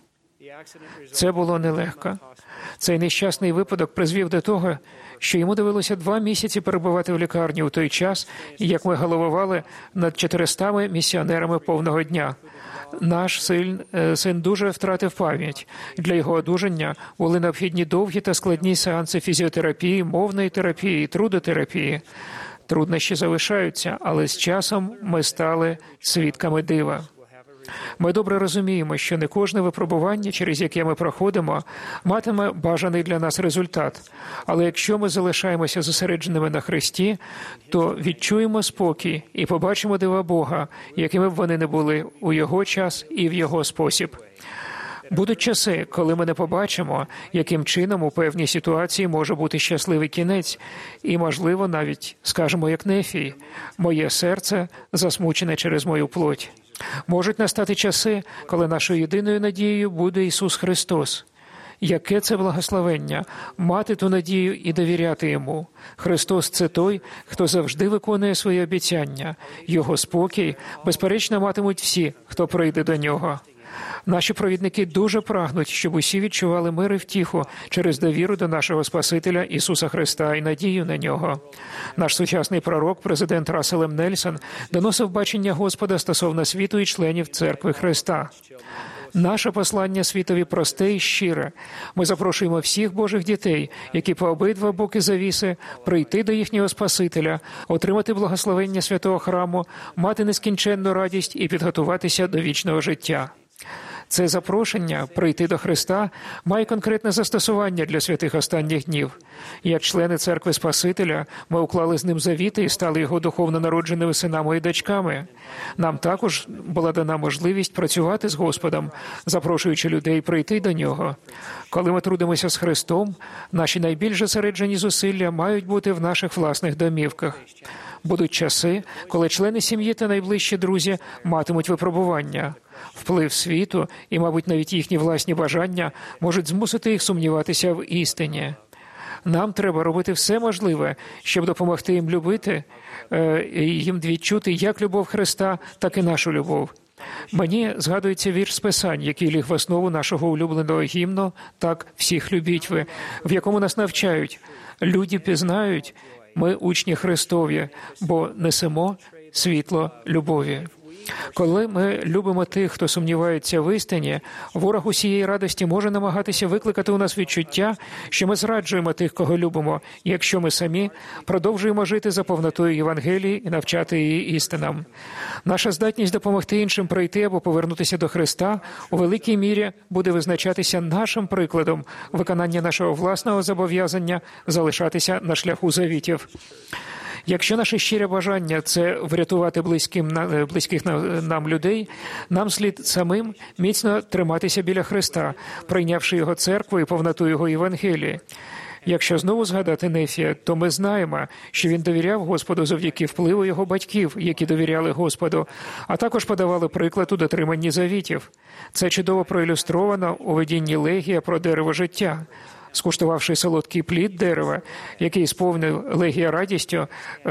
Це було нелегко. Цей нещасний випадок призвів до того, що йому довелося два місяці перебувати в лікарні у той час, як ми головували над чотиристами місіонерами повного дня. Наш син, син дуже втратив пам'ять. Для його одужання були необхідні довгі та складні сеанси фізіотерапії, мовної терапії, трудотерапії. Труднощі залишаються, але з часом ми стали свідками дива. Ми добре розуміємо, що не кожне випробування, через яке ми проходимо, матиме бажаний для нас результат. Але якщо ми залишаємося зосередженими на Христі, то відчуємо спокій і побачимо дива Бога, якими б вони не були у Його час і в Його спосіб. Будуть часи, коли ми не побачимо, яким чином у певній ситуації може бути щасливий кінець, і, можливо, навіть скажемо, як Нефій, «Моє серце засмучене через мою плоть». Можуть настати часи, коли нашою єдиною надією буде Ісус Христос. Яке це благословення – мати ту надію і довіряти Йому. Христос – це той, хто завжди виконує свої обіцяння. Його спокій, безперечно, матимуть всі, хто прийде до Нього. Наші провідники дуже прагнуть, щоб усі відчували мир і втіху через довіру до нашого Спасителя Ісуса Христа і надію на Нього. Наш сучасний пророк, президент Рассел М. Нельсон, доносив бачення Господа стосовно світу і членів Церкви Христа. Наше послання світові просте і щире. Ми запрошуємо всіх Божих дітей, які по обидва боки завіси, прийти до їхнього Спасителя, отримати благословення святого храму, мати нескінченну радість і підготуватися до вічного життя. Це запрошення прийти до Христа має конкретне застосування для святих останніх днів. Як члени Церкви Спасителя, ми уклали з ним завіти і стали його духовно народженими синами і дочками. Нам також була дана можливість працювати з Господом, запрошуючи людей прийти до Нього. Коли ми трудимося з Христом, наші найбільш зосереджені зусилля мають бути в наших власних домівках. Будуть часи, коли члени сім'ї та найближчі друзі матимуть випробування. Вплив світу і, мабуть, навіть їхні власні бажання можуть змусити їх сумніватися в істині. Нам треба робити все можливе, щоб допомогти їм любити, і їм відчути як любов Христа, так і нашу любов. Мені згадується вірш з Писань, який ліг в основу нашого улюбленого гімну «Так всіх любіть ви», в якому нас навчають «Люди пізнають, ми учні Христові, бо несемо світло любові». Коли ми любимо тих, хто сумнівається в істині, ворог усієї радості може намагатися викликати у нас відчуття, що ми зраджуємо тих, кого любимо, якщо ми самі продовжуємо жити за повнотою Євангелії і навчати її істинам. Наша здатність допомогти іншим прийти або повернутися до Христа у великій мірі буде визначатися нашим прикладом виконання нашого власного зобов'язання залишатися на шляху завітів. Якщо наше щире бажання – це врятувати близьким, близьких нам людей, нам слід самим міцно триматися біля Христа, прийнявши Його церкву і повноту Його Євангелії. Якщо знову згадати Нефія, то ми знаємо, що він довіряв Господу завдяки впливу його батьків, які довіряли Господу, а також подавали приклад у дотриманні завітів. Це чудово проілюстровано у видінні Легія про дерево життя. Скуштувавши солодкий плід дерева, який сповнив Легія радістю,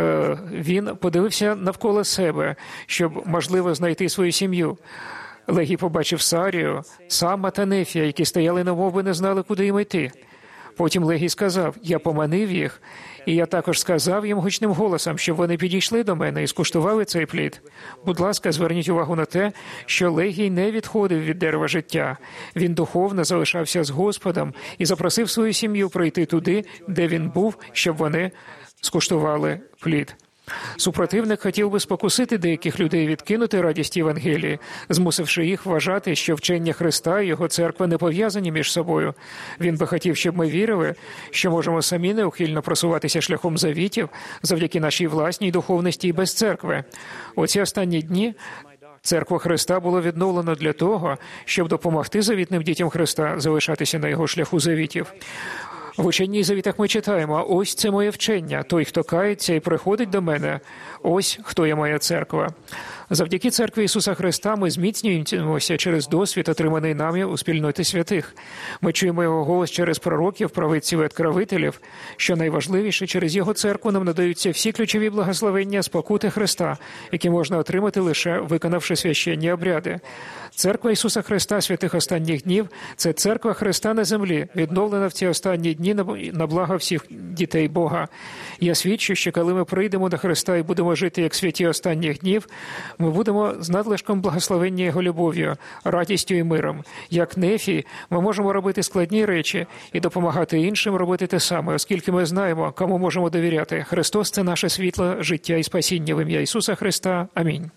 він подивився навколо себе, щоб, можливо, знайти свою сім'ю. Легій побачив Сарію, Сама та Нефія, які стояли немовби не знали, куди їм йти. Потім Легій сказав, я поманив їх, і я також сказав їм гучним голосом, щоб вони підійшли до мене і скуштували цей плід. Будь ласка, зверніть увагу на те, що Легій не відходив від дерева життя. Він духовно залишався з Господом і запросив свою сім'ю прийти туди, де він був, щоб вони скуштували плід. Супротивник хотів би спокусити деяких людей відкинути радість Євангелії, змусивши їх вважати, що вчення Христа і Його церква не пов'язані між собою. Він би хотів, щоб ми вірили, що можемо самі неухильно просуватися шляхом завітів завдяки нашій власній духовності і без церкви. У ці останні дні Церкву Христа було відновлено для того, щоб допомогти завітним дітям Христа залишатися на Його шляху завітів. В ученні і завітах ми читаємо, ось це моє вчення, той, хто кається і приходить до мене, ось хто є моя церква. Завдяки церкві Ісуса Христа ми зміцнюємося через досвід, отриманий нами у спільноті святих. Ми чуємо Його голос через пророків, праведців і откровителів. Що найважливіше, через Його церкву нам надаються всі ключові благословення спокути Христа, які можна отримати лише виконавши священні обряди. Церква Ісуса Христа святих останніх днів – це церква Христа на землі, відновлена в ці останні дні на благо всіх дітей Бога. Я свідчу, що коли ми прийдемо до Христа і будемо жити як святі останніх днів, ми будемо з надлишком благословення Його любов'ю, радістю і миром. Як Нефій, ми можемо робити складні речі і допомагати іншим робити те саме, оскільки ми знаємо, кому можемо довіряти. Христос – це наше світло, життя і спасіння в ім'я Ісуса Христа. Амінь.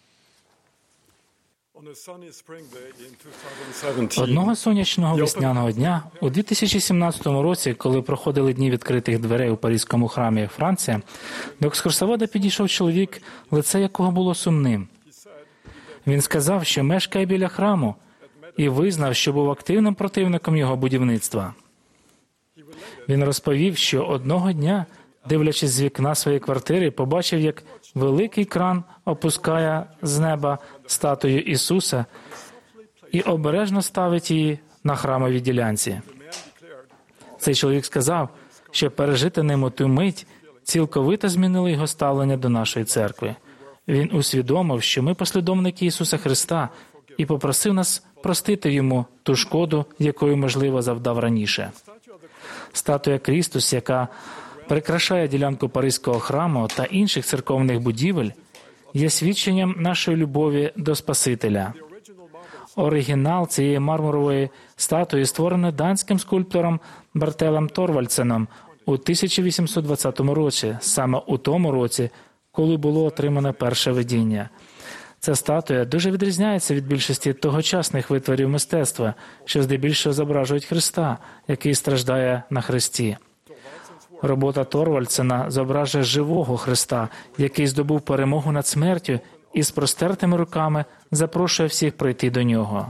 Одного сонячного весняного дня у дві тисячі сімнадцятому році, коли проходили дні відкритих дверей у Паризькому храмі Франція, до екскурсовода підійшов чоловік, лице якого було сумним. Він сказав, що мешкає біля храму, і визнав, що був активним противником його будівництва. Він розповів, що одного дня, дивлячись з вікна своєї квартири, побачив, як великий кран опускає з неба статую Ісуса і обережно ставить її на храмовій ділянці. Цей чоловік сказав, що пережити ним у ту мить цілковито змінило його ставлення до нашої церкви. Він усвідомив, що ми послідовники Ісуса Христа, і попросив нас простити йому ту шкоду, якою, можливо, завдав раніше. Статуя Крістус, яка прикрашає ділянку Паризького храму та інших церковних будівель, є свідченням нашої любові до Спасителя. Оригінал цієї мармурової статуї створений данським скульптором Бертелем Торвальдсеном у тисяча вісімсот двадцятому році, саме у тому році, коли було отримане перше видіння. Ця статуя дуже відрізняється від більшості тогочасних витворів мистецтва, що здебільшого зображують Христа, який страждає на хресті. Робота Торвальдсена зображує живого Христа, який здобув перемогу над смертю і з простертими руками запрошує всіх прийти до нього.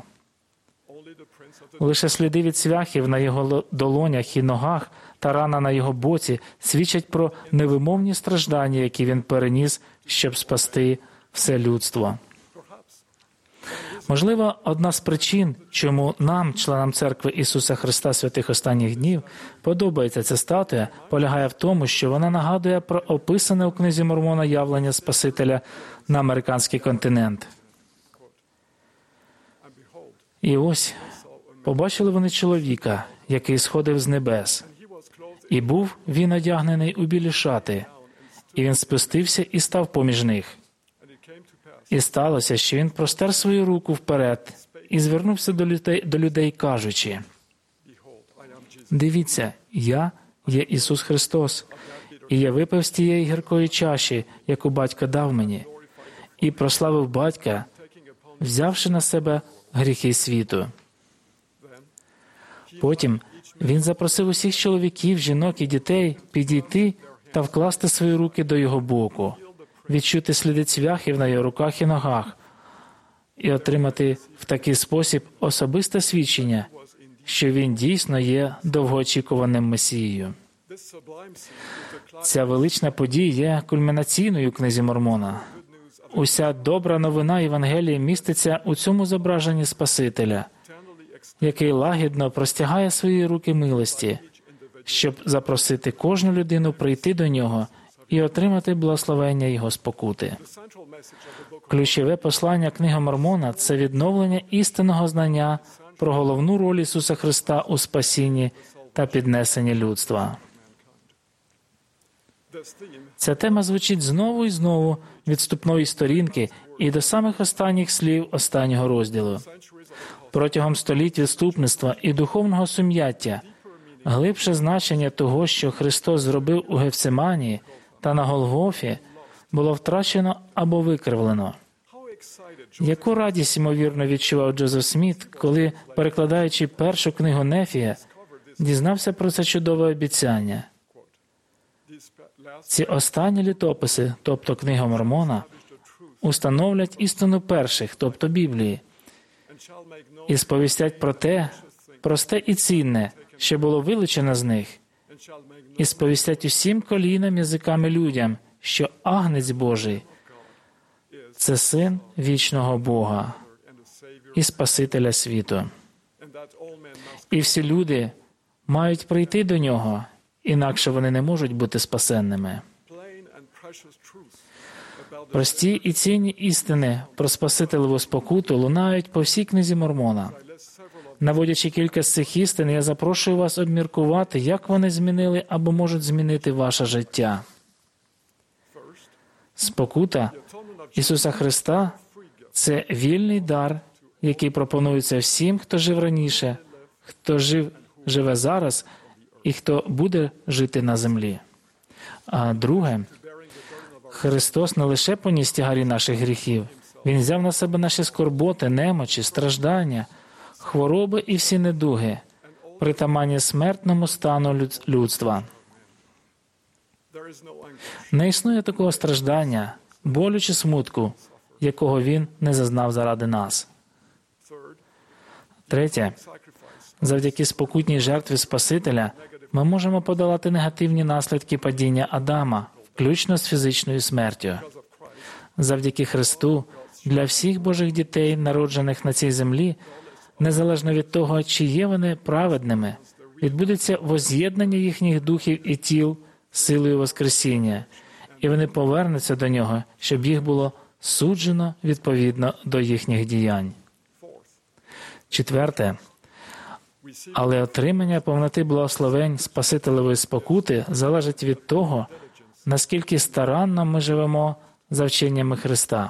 Лише сліди від цвяхів на його долонях і ногах та рана на його боці свідчать про невимовні страждання, які він переніс, щоб спасти все людство. Можливо, одна з причин, чому нам, членам Церкви Ісуса Христа Святих Останніх Днів, подобається ця статуя, полягає в тому, що вона нагадує про описане у книзі Мормона явлення Спасителя на американський континент. І ось побачили вони чоловіка, який сходив з небес. І був він одягнений у білі шати, і він спустився і став поміж них. І сталося, що він простер свою руку вперед і звернувся до людей, до людей, кажучи: «Дивіться, я є Ісус Христос, і я випив з тієї гіркої чаші, яку Батько дав мені, і прославив Батька, взявши на себе гріхи світу». Потім він запросив усіх чоловіків, жінок і дітей підійти та вкласти свої руки до його боку, відчути сліди цвяхів на його руках і ногах і отримати в такий спосіб особисте свідчення, що він дійсно є довгоочікуваним Месією. Ця велична подія є кульмінаційною у книзі Мормона. Уся добра новина Євангелії міститься у цьому зображенні Спасителя, який лагідно простягає свої руки милості, щоб запросити кожну людину прийти до нього і отримати благословення його спокути. Ключове послання книги Мормона – це відновлення істинного знання про головну роль Ісуса Христа у спасінні та піднесенні людства. Ця тема звучить знову і знову від вступної сторінки і до самих останніх слів останнього розділу. Протягом століть відступництва і духовного сум'яття глибше значення того, що Христос зробив у Гефсиманії та на Голгофі, було втрачено або викривлено. Яку радість, ймовірно, відчував Джозеф Сміт, коли, перекладаючи першу книгу Нефія, дізнався про це чудове обіцяння. Ці останні літописи, тобто книга Мормона, установлять істину перших, тобто Біблії, і сповістять про те, просте і цінне, що було вилучено з них, і сповістять усім колінам, язикам і людям, що Агнець Божий – це Син вічного Бога і Спасителя світу. І всі люди мають прийти до Нього, інакше вони не можуть бути спасенними. Прості і цінні істини про Спасителеву спокуту лунають по всій книзі Мормона. Наводячи кілька з цих істин, я запрошую вас обміркувати, як вони змінили або можуть змінити ваше життя. Спокута Ісуса Христа – це вільний дар, який пропонується всім, хто жив раніше, хто жив, живе зараз і хто буде жити на землі. А друге, Христос не лише поніс тягарі наших гріхів, Він взяв на себе наші скорботи, немочі, страждання, хвороби і всі недуги, притаманні смертному стану людства. Не існує такого страждання, болю чи смутку, якого Він не зазнав заради нас. Третє. Завдяки спокутній жертві Спасителя ми можемо подолати негативні наслідки падіння Адама, включно з фізичною смертю. Завдяки Христу для всіх Божих дітей, народжених на цій землі, незалежно від того, чи є вони праведними, відбудеться воз'єднання їхніх духів і тіл силою Воскресіння, і вони повернуться до Нього, щоб їх було суджено відповідно до їхніх діянь. Четверте. Але отримання повноти благословень Спасителевої спокути залежить від того, наскільки старанно ми живемо за вченнями Христа.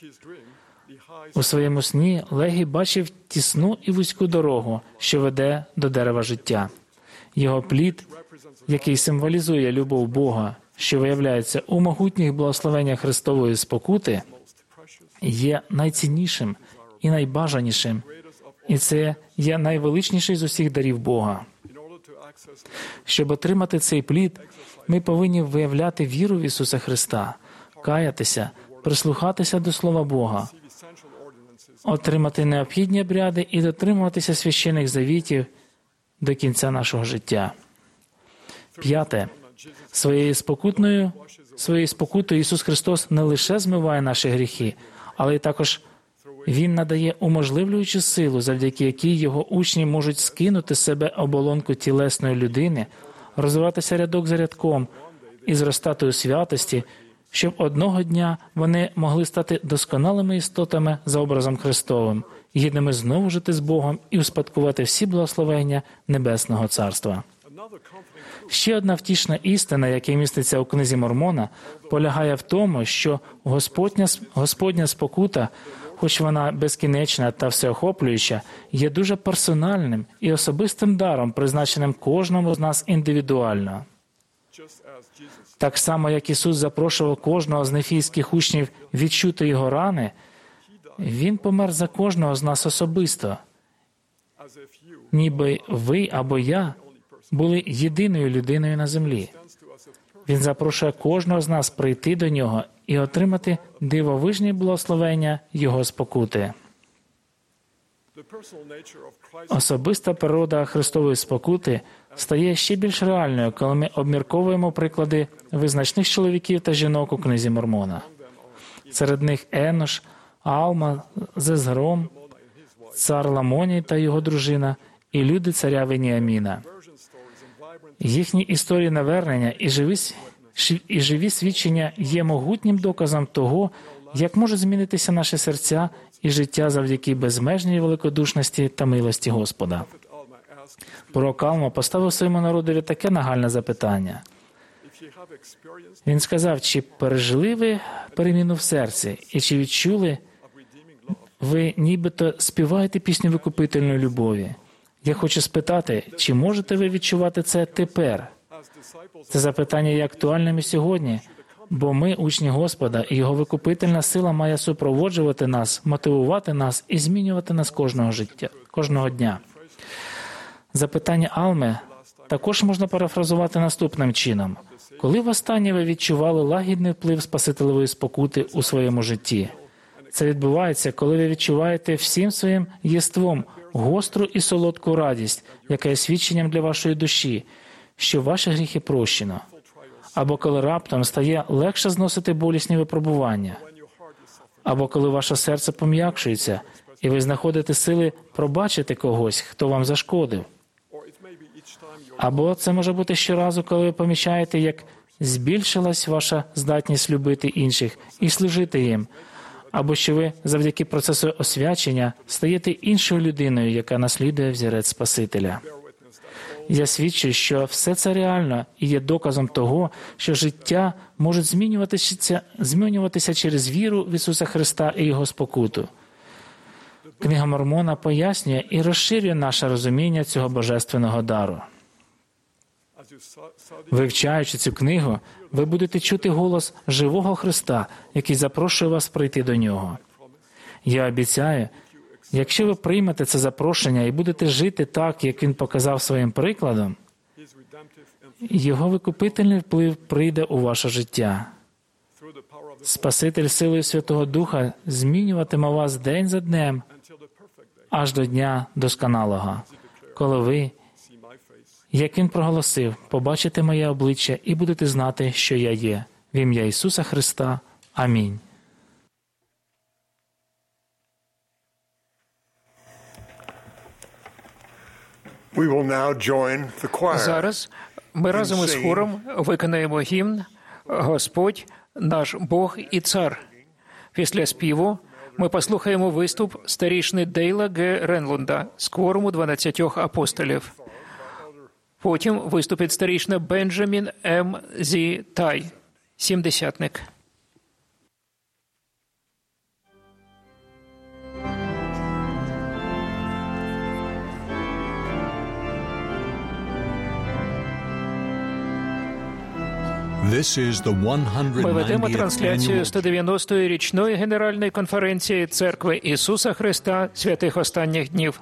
У своєму сні Легі бачив тісну і вузьку дорогу, що веде до дерева життя. Його плід, який символізує любов Бога, що виявляється у могутніх благословеннях Христової спокути, є найціннішим і найбажанішим, і це є найвеличніший з усіх дарів Бога. Щоб отримати цей плід, ми повинні виявляти віру в Ісуса Христа, каятися, прислухатися до Слова Бога, отримати необхідні обряди і дотримуватися священних завітів до кінця нашого життя. П'яте. Своєю спокутною, своєю спокутою Ісус Христос не лише змиває наші гріхи, але й також Він надає уможливлюючу силу, завдяки якій Його учні можуть скинути з себе оболонку тілесної людини, розвиватися рядок за рядком і зростати у святості, щоб одного дня вони могли стати досконалими істотами за образом Христовим, гідними знову жити з Богом і успадкувати всі благословення Небесного Царства. Ще одна втішна істина, яка міститься у книзі Мормона, полягає в тому, що Господня, Господня спокута, хоч вона безкінечна та всеохоплююча, є дуже персональним і особистим даром, призначеним кожному з нас індивідуально. Так само, як Ісус запрошував кожного з нефійських учнів відчути Його рани, Він помер за кожного з нас особисто, ніби ви або я були єдиною людиною на землі. Він запрошує кожного з нас прийти до Нього і отримати дивовижні благословення Його спокути. Особиста природа Христової спокути стає ще більш реальною, коли ми обмірковуємо приклади визначних чоловіків та жінок у книзі Мормона. Серед них Енош, Алма, Зезгром, цар Ламоній та його дружина і люди царя Веніаміна. Їхні історії навернення і живі, і живі свідчення є могутнім доказом того, як можуть змінитися наші серця і життя завдяки безмежній великодушності та милості Господа. Пророк Алма поставив своєму народові таке нагальне запитання. Він сказав, чи пережили ви переміну в серці, і чи відчули ви нібито співаєте пісню викупительної любові? Я хочу спитати, чи можете ви відчувати це тепер? Це запитання є актуальним і сьогодні, бо ми, учні Господа, і Його викупительна сила має супроводжувати нас, мотивувати нас і змінювати нас кожного життя, кожного дня. Запитання Алми також можна парафразувати наступним чином. Коли востаннє ви відчували лагідний вплив спасителевої спокути у своєму житті? Це відбувається, коли ви відчуваєте всім своїм єством гостру і солодку радість, яка є свідченням для вашої душі, що ваші гріхи прощено. Або коли раптом стає легше зносити болісні випробування. Або коли ваше серце пом'якшується, і ви знаходите сили пробачити когось, хто вам зашкодив. Або це може бути щоразу, коли ви помічаєте, як збільшилась ваша здатність любити інших і служити їм. Або що ви завдяки процесу освячення стаєте іншою людиною, яка наслідує взірець Спасителя. Я свідчу, що все це реально і є доказом того, що життя може змінюватися, змінюватися через віру в Ісуса Христа і Його спокуту. Книга Мормона пояснює і розширює наше розуміння цього божественного дару. Вивчаючи цю книгу, ви будете чути голос живого Христа, який запрошує вас прийти до Нього. Я обіцяю, якщо ви приймете це запрошення і будете жити так, як Він показав своїм прикладом, Його викупительний вплив прийде у ваше життя. Спаситель силою Святого Духа змінюватиме вас день за днем, аж до дня досконалого, коли ви, як Він проголосив, побачите моє обличчя і будете знати, що я є. В ім'я Ісуса Христа. Амінь. We will now join the choir. Зараз ми разом із хором виконаємо гімн «Господь, наш Бог і Цар». Після співу ми послухаємо виступ старішини Дейла Г. Ренлунда з кворуму дванадцятьох апостолів. Потім виступить старішина Бенджамін М. Зі Тай, сімдесятник. This is the Ми ведемо one hundred ninetieth трансляцію annual сто дев'яностої річної Генеральної конференції Церкви Ісуса Христа святих останніх днів.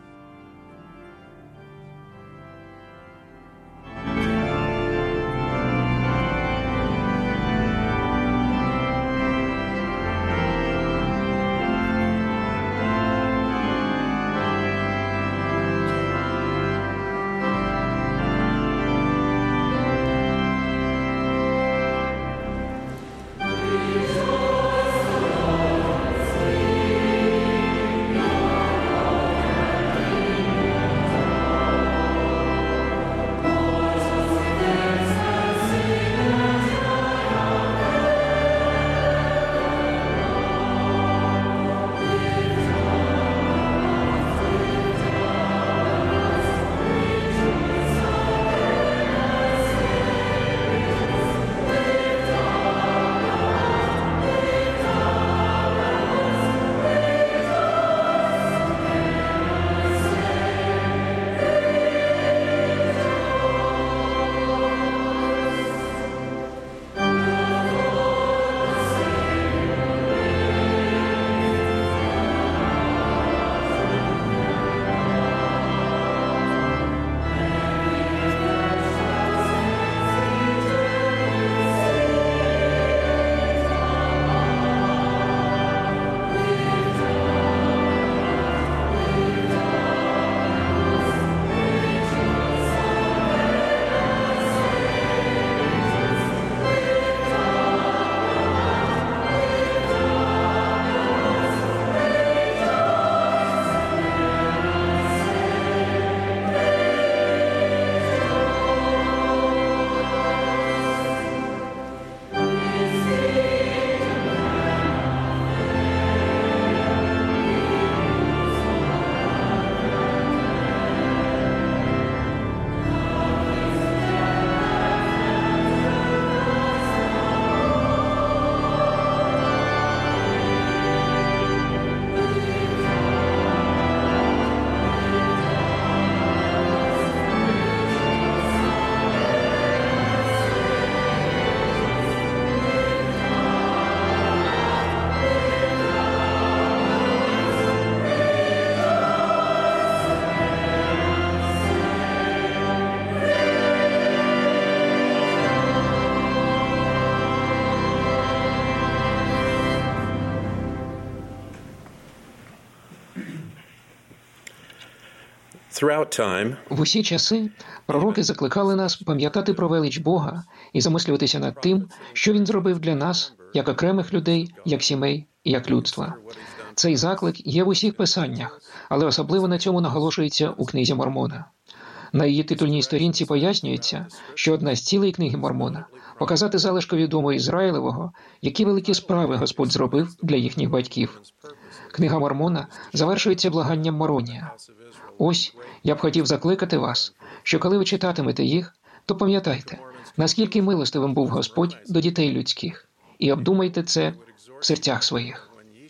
Throughout time, В усі часи пророки закликали нас пам'ятати про велич Бога і замислюватися над тим, що Він зробив для нас, як окремих людей, як сімей і як людства. Цей заклик є в усіх писаннях, але особливо на цьому наголошується у книзі Мормона. На її титульній сторінці пояснюється, що одна з цілей книги Мормона – показати залишкові дому Ізраїлевого, які великі справи Господь зробив для їхніх батьків. Книга Мормона завершується благанням Моронія. Ось, я б хотів закликати вас, що коли ви читатимете їх, то пам'ятайте, наскільки милостивим був Господь до дітей людських, і обдумайте це в серцях своїх.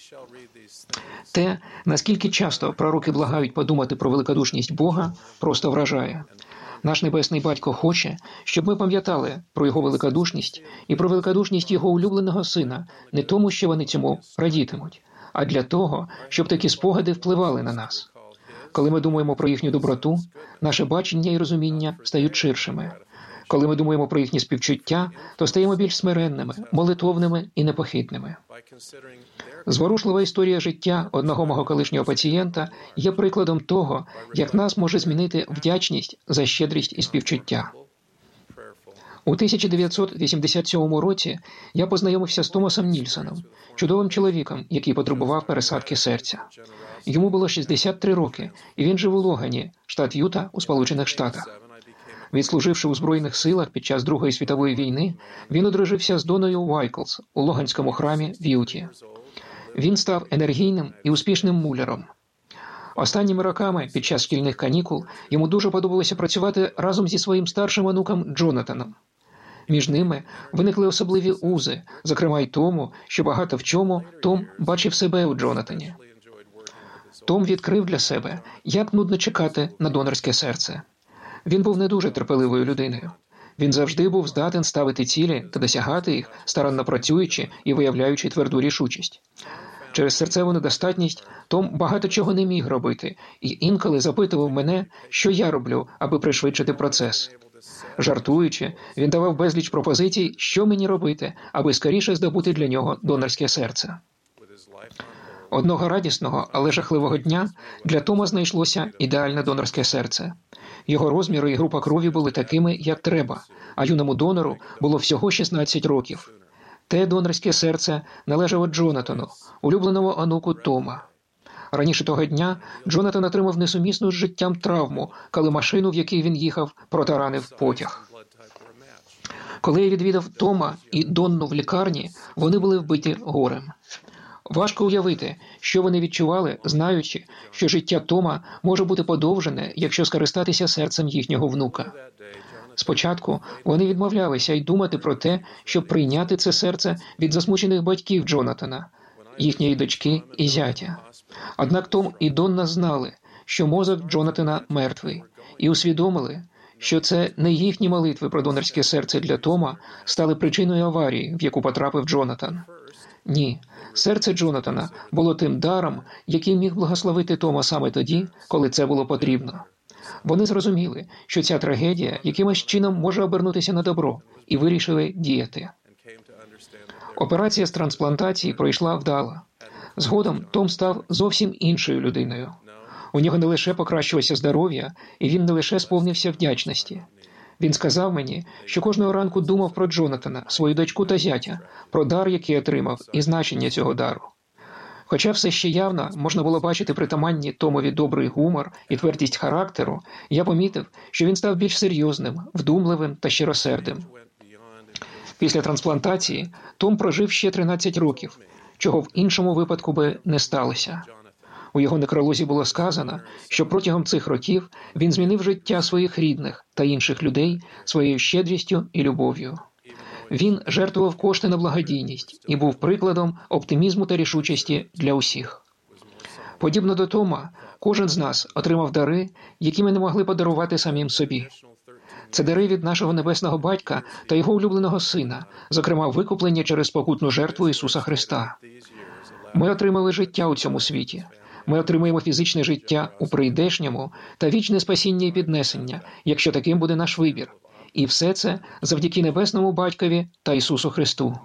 Те, наскільки часто пророки благають подумати про великодушність Бога, просто вражає. Наш Небесний Батько хоче, щоб ми пам'ятали про Його великодушність і про великодушність Його улюбленого Сина, не тому, що вони цьому радітимуть, а для того, щоб такі спогади впливали на нас. Коли ми думаємо про їхню доброту, наше бачення і розуміння стають ширшими. Коли ми думаємо про їхні співчуття, то стаємо більш смиренними, молитовними і непохитними. Зворушлива історія життя одного мого колишнього пацієнта є прикладом того, як нас може змінити вдячність за щедрість і співчуття. У тисяча дев'ятсот вісімдесят сьомому році я познайомився з Томасом Нільсоном, чудовим чоловіком, який потребував пересадки серця. Йому було шістдесят три роки, і він жив у Логані, штат Юта, у Сполучених Штатах. Відслуживши у Збройних силах під час Другої світової війни, він одружився з Доною Вайклс у Логанському храмі в Юті. Він став енергійним і успішним муляром. Останніми роками, під час шкільних канікул, йому дуже подобалося працювати разом зі своїм старшим онуком Джонатаном. Між ними виникли особливі узи, зокрема й тому, що багато в чому Том бачив себе у Джонатані. Том відкрив для себе, як нудно чекати на донорське серце. Він був не дуже терпеливою людиною. Він завжди був здатен ставити цілі та досягати їх, старанно працюючи і виявляючи тверду рішучість. Через серцеву недостатність Том багато чого не міг робити, і інколи запитував мене, що я роблю, аби пришвидшити процес. Жартуючи, він давав безліч пропозицій, що мені робити, аби скоріше здобути для нього донорське серце. Одного радісного, але жахливого дня для Тома знайшлося ідеальне донорське серце. Його розміри і група крові були такими, як треба, а юному донору було всього шістнадцять років. Те донорське серце належало Джонатану, улюбленому онуку Тома. Раніше того дня Джонатан отримав несумісну з життям травму, коли машину, в якій він їхав, протаранив потяг. Коли я відвідав Тома і Донну в лікарні, вони були вбиті горем. Важко уявити, що вони відчували, знаючи, що життя Тома може бути подовжене, якщо скористатися серцем їхнього внука. Спочатку вони відмовлялися й думати про те, щоб прийняти це серце від засмучених батьків Джонатана, їхньої дочки і зятя. Однак Том і Донна знали, що мозок Джонатана мертвий, і усвідомили, що це не їхні молитви про донорське серце для Тома стали причиною аварії, в яку потрапив Джонатан. Ні, серце Джонатана було тим даром, який міг благословити Тома саме тоді, коли це було потрібно. Вони зрозуміли, що ця трагедія якимось чином може обернутися на добро, і вирішили діяти. Операція з трансплантації пройшла вдало. Згодом Том став зовсім іншою людиною. У нього не лише покращилося здоров'я, і він не лише сповнився вдячності. Він сказав мені, що кожного ранку думав про Джонатана, свою дочку та зятя, про дар, який отримав, і значення цього дару. Хоча все ще явно можна було бачити притаманні Томові добрий гумор і твердість характеру, я помітив, що він став більш серйозним, вдумливим та щиросердим. Після трансплантації Том прожив ще тринадцять років, чого в іншому випадку би не сталося. У його некролозі було сказано, що протягом цих років він змінив життя своїх рідних та інших людей своєю щедрістю і любов'ю. Він жертвував кошти на благодійність і був прикладом оптимізму та рішучості для усіх. Подібно до Тома, кожен з нас отримав дари, які ми не могли подарувати самим собі. Це дари від нашого Небесного Батька та Його улюбленого Сина, зокрема викуплення через покутну жертву Ісуса Христа. Ми отримали життя у цьому світі. Ми отримуємо фізичне життя у прийдешньому та вічне спасіння і піднесення, якщо таким буде наш вибір. І все це завдяки Небесному Батькові та Ісусу Христу.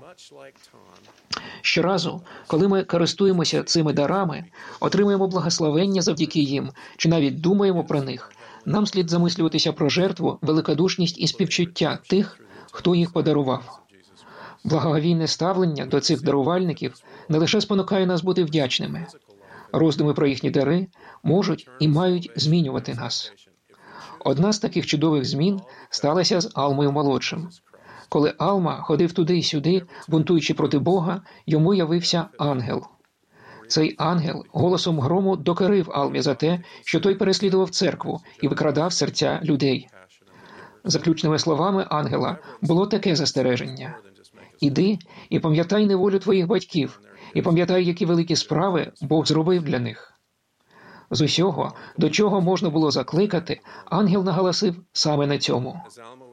Щоразу, коли ми користуємося цими дарами, отримуємо благословення завдяки їм, чи навіть думаємо про них, нам слід замислюватися про жертву, великодушність і співчуття тих, хто їх подарував. Благоговійне ставлення до цих дарувальників не лише спонукає нас бути вдячними. Роздуми про їхні дари можуть і мають змінювати нас. Одна з таких чудових змін сталася з Алмою молодшим. Коли Алма ходив туди й сюди, бунтуючи проти Бога, йому явився ангел. Цей ангел голосом грому докорив Алмі за те, що той переслідував церкву і викрадав серця людей. Заключними словами ангела було таке застереження: «Іди і пам'ятай неволю твоїх батьків, і пам'ятай, які великі справи Бог зробив для них». З усього, до чого можна було закликати, ангел наголосив саме на цьому.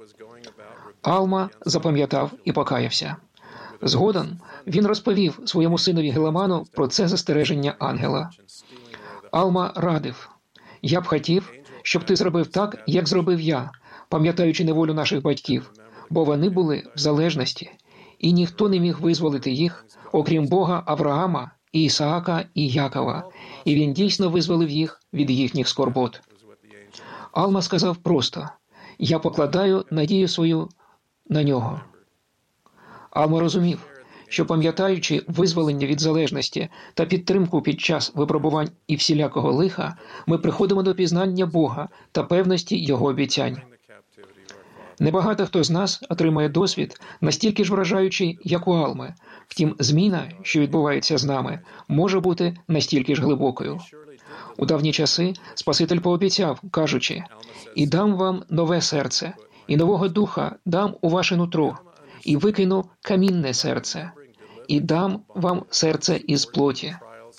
Алма запам'ятав і покаявся. Згодом він розповів своєму синові Геламану про це застереження ангела. Алма радив: «Я б хотів, щоб ти зробив так, як зробив я, пам'ятаючи неволю наших батьків, бо вони були в залежності, і ніхто не міг визволити їх, окрім Бога Авраама, і Ісаака, і Якова, і він дійсно визволив їх від їхніх скорбот». Алма сказав просто: «Я покладаю надію свою на нього». Алма розумів, що, пам'ятаючи визволення від залежності та підтримку під час випробувань і всілякого лиха, ми приходимо до пізнання Бога та певності Його обіцянь. Небагато хто з нас отримає досвід настільки ж вражаючий, як у Алми. Втім, зміна, що відбувається з нами, може бути настільки ж глибокою. У давні часи Спаситель пообіцяв, кажучи: «І дам вам нове серце, і нового духа дам у ваше нутро, і викину камінне серце, і дам вам серце із плоті.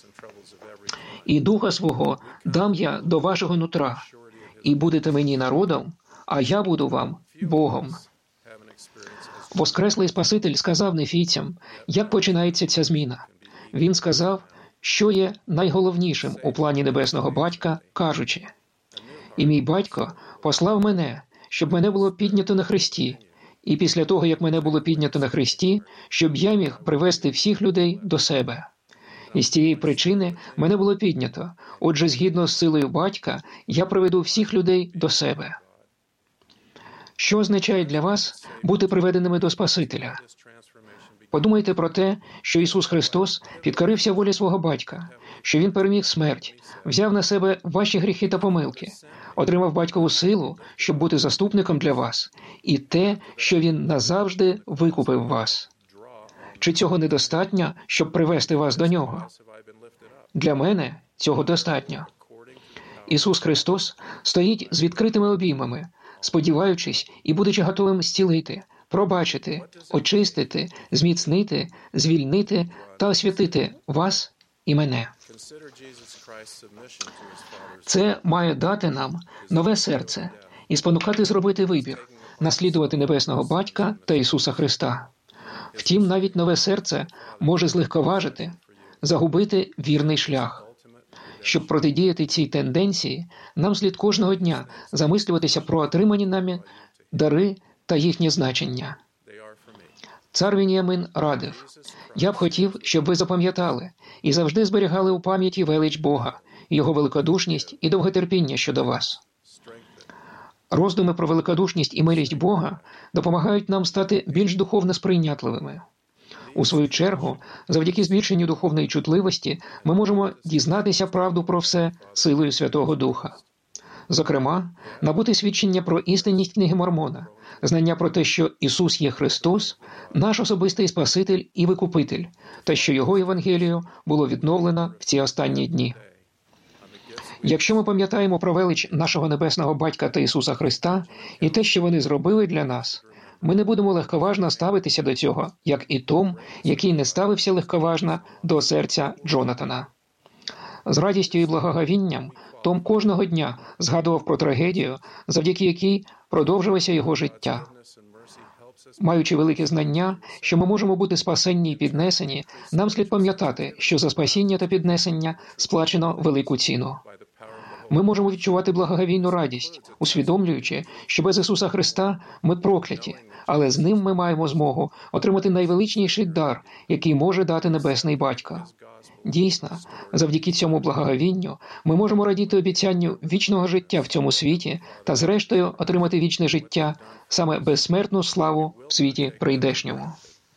І духа свого дам я до вашого нутра, і будете мені народом, а я буду вам Богом». Воскреслий Спаситель сказав нефійцям, як починається ця зміна. Він сказав, що є найголовнішим у плані Небесного Батька, кажучи: «І мій Батько послав мене, щоб мене було піднято на хресті, і після того, як мене було піднято на хресті, щоб я міг привести всіх людей до себе. І з цієї причини мене було піднято. Отже, згідно з силою Батька, я приведу всіх людей до себе». Що означає для вас бути приведеними до Спасителя? Подумайте про те, що Ісус Христос підкорився волі свого Батька, що Він переміг смерть, взяв на себе ваші гріхи та помилки, отримав батькову силу, щоб бути заступником для вас, і те, що Він назавжди викупив вас. Чи цього недостатньо, щоб привести вас до Нього? Для мене цього достатньо. Ісус Христос стоїть з відкритими обіймами, сподіваючись і будучи готовим зцілити, пробачити, очистити, зміцнити, звільнити та освятити вас і мене. Це має дати нам нове серце і спонукати зробити вибір, наслідувати Небесного Батька та Ісуса Христа. Втім, навіть нове серце може злегковажити, загубити вірний шлях. Щоб протидіяти цій тенденції, нам слід кожного дня замислюватися про отримані нами дари та їхнє значення. Цар Веніамин радив: «Я б хотів, щоб ви запам'ятали і завжди зберігали у пам'яті велич Бога, Його великодушність і довготерпіння щодо вас». Роздуми про великодушність і милість Бога допомагають нам стати більш духовно сприйнятливими. У свою чергу, завдяки збільшенню духовної чутливості, ми можемо дізнатися правду про все силою Святого Духа. Зокрема, набути свідчення про істинність книги Мормона, знання про те, що Ісус є Христос, наш особистий Спаситель і Викупитель, та що Його Євангелію було відновлено в ці останні дні. Якщо ми пам'ятаємо про велич нашого Небесного Батька та Ісуса Христа і те, що вони зробили для нас, ми не будемо легковажно ставитися до цього, як і Том, який не ставився легковажно до серця Джонатана. З радістю і благоговінням Том кожного дня згадував про трагедію, завдяки якій продовжилося його життя. Маючи велике знання, що ми можемо бути спасенні і піднесені, нам слід пам'ятати, що за спасіння та піднесення сплачено велику ціну. Ми можемо відчувати благоговійну радість, усвідомлюючи, що без Ісуса Христа ми прокляті, але з Ним ми маємо змогу отримати найвеличніший дар, який може дати Небесний Батько. Дійсно, завдяки цьому благоговінню ми можемо радіти обіцянню вічного життя в цьому світі та, зрештою, отримати вічне життя, саме безсмертну славу в світі прийдешньому.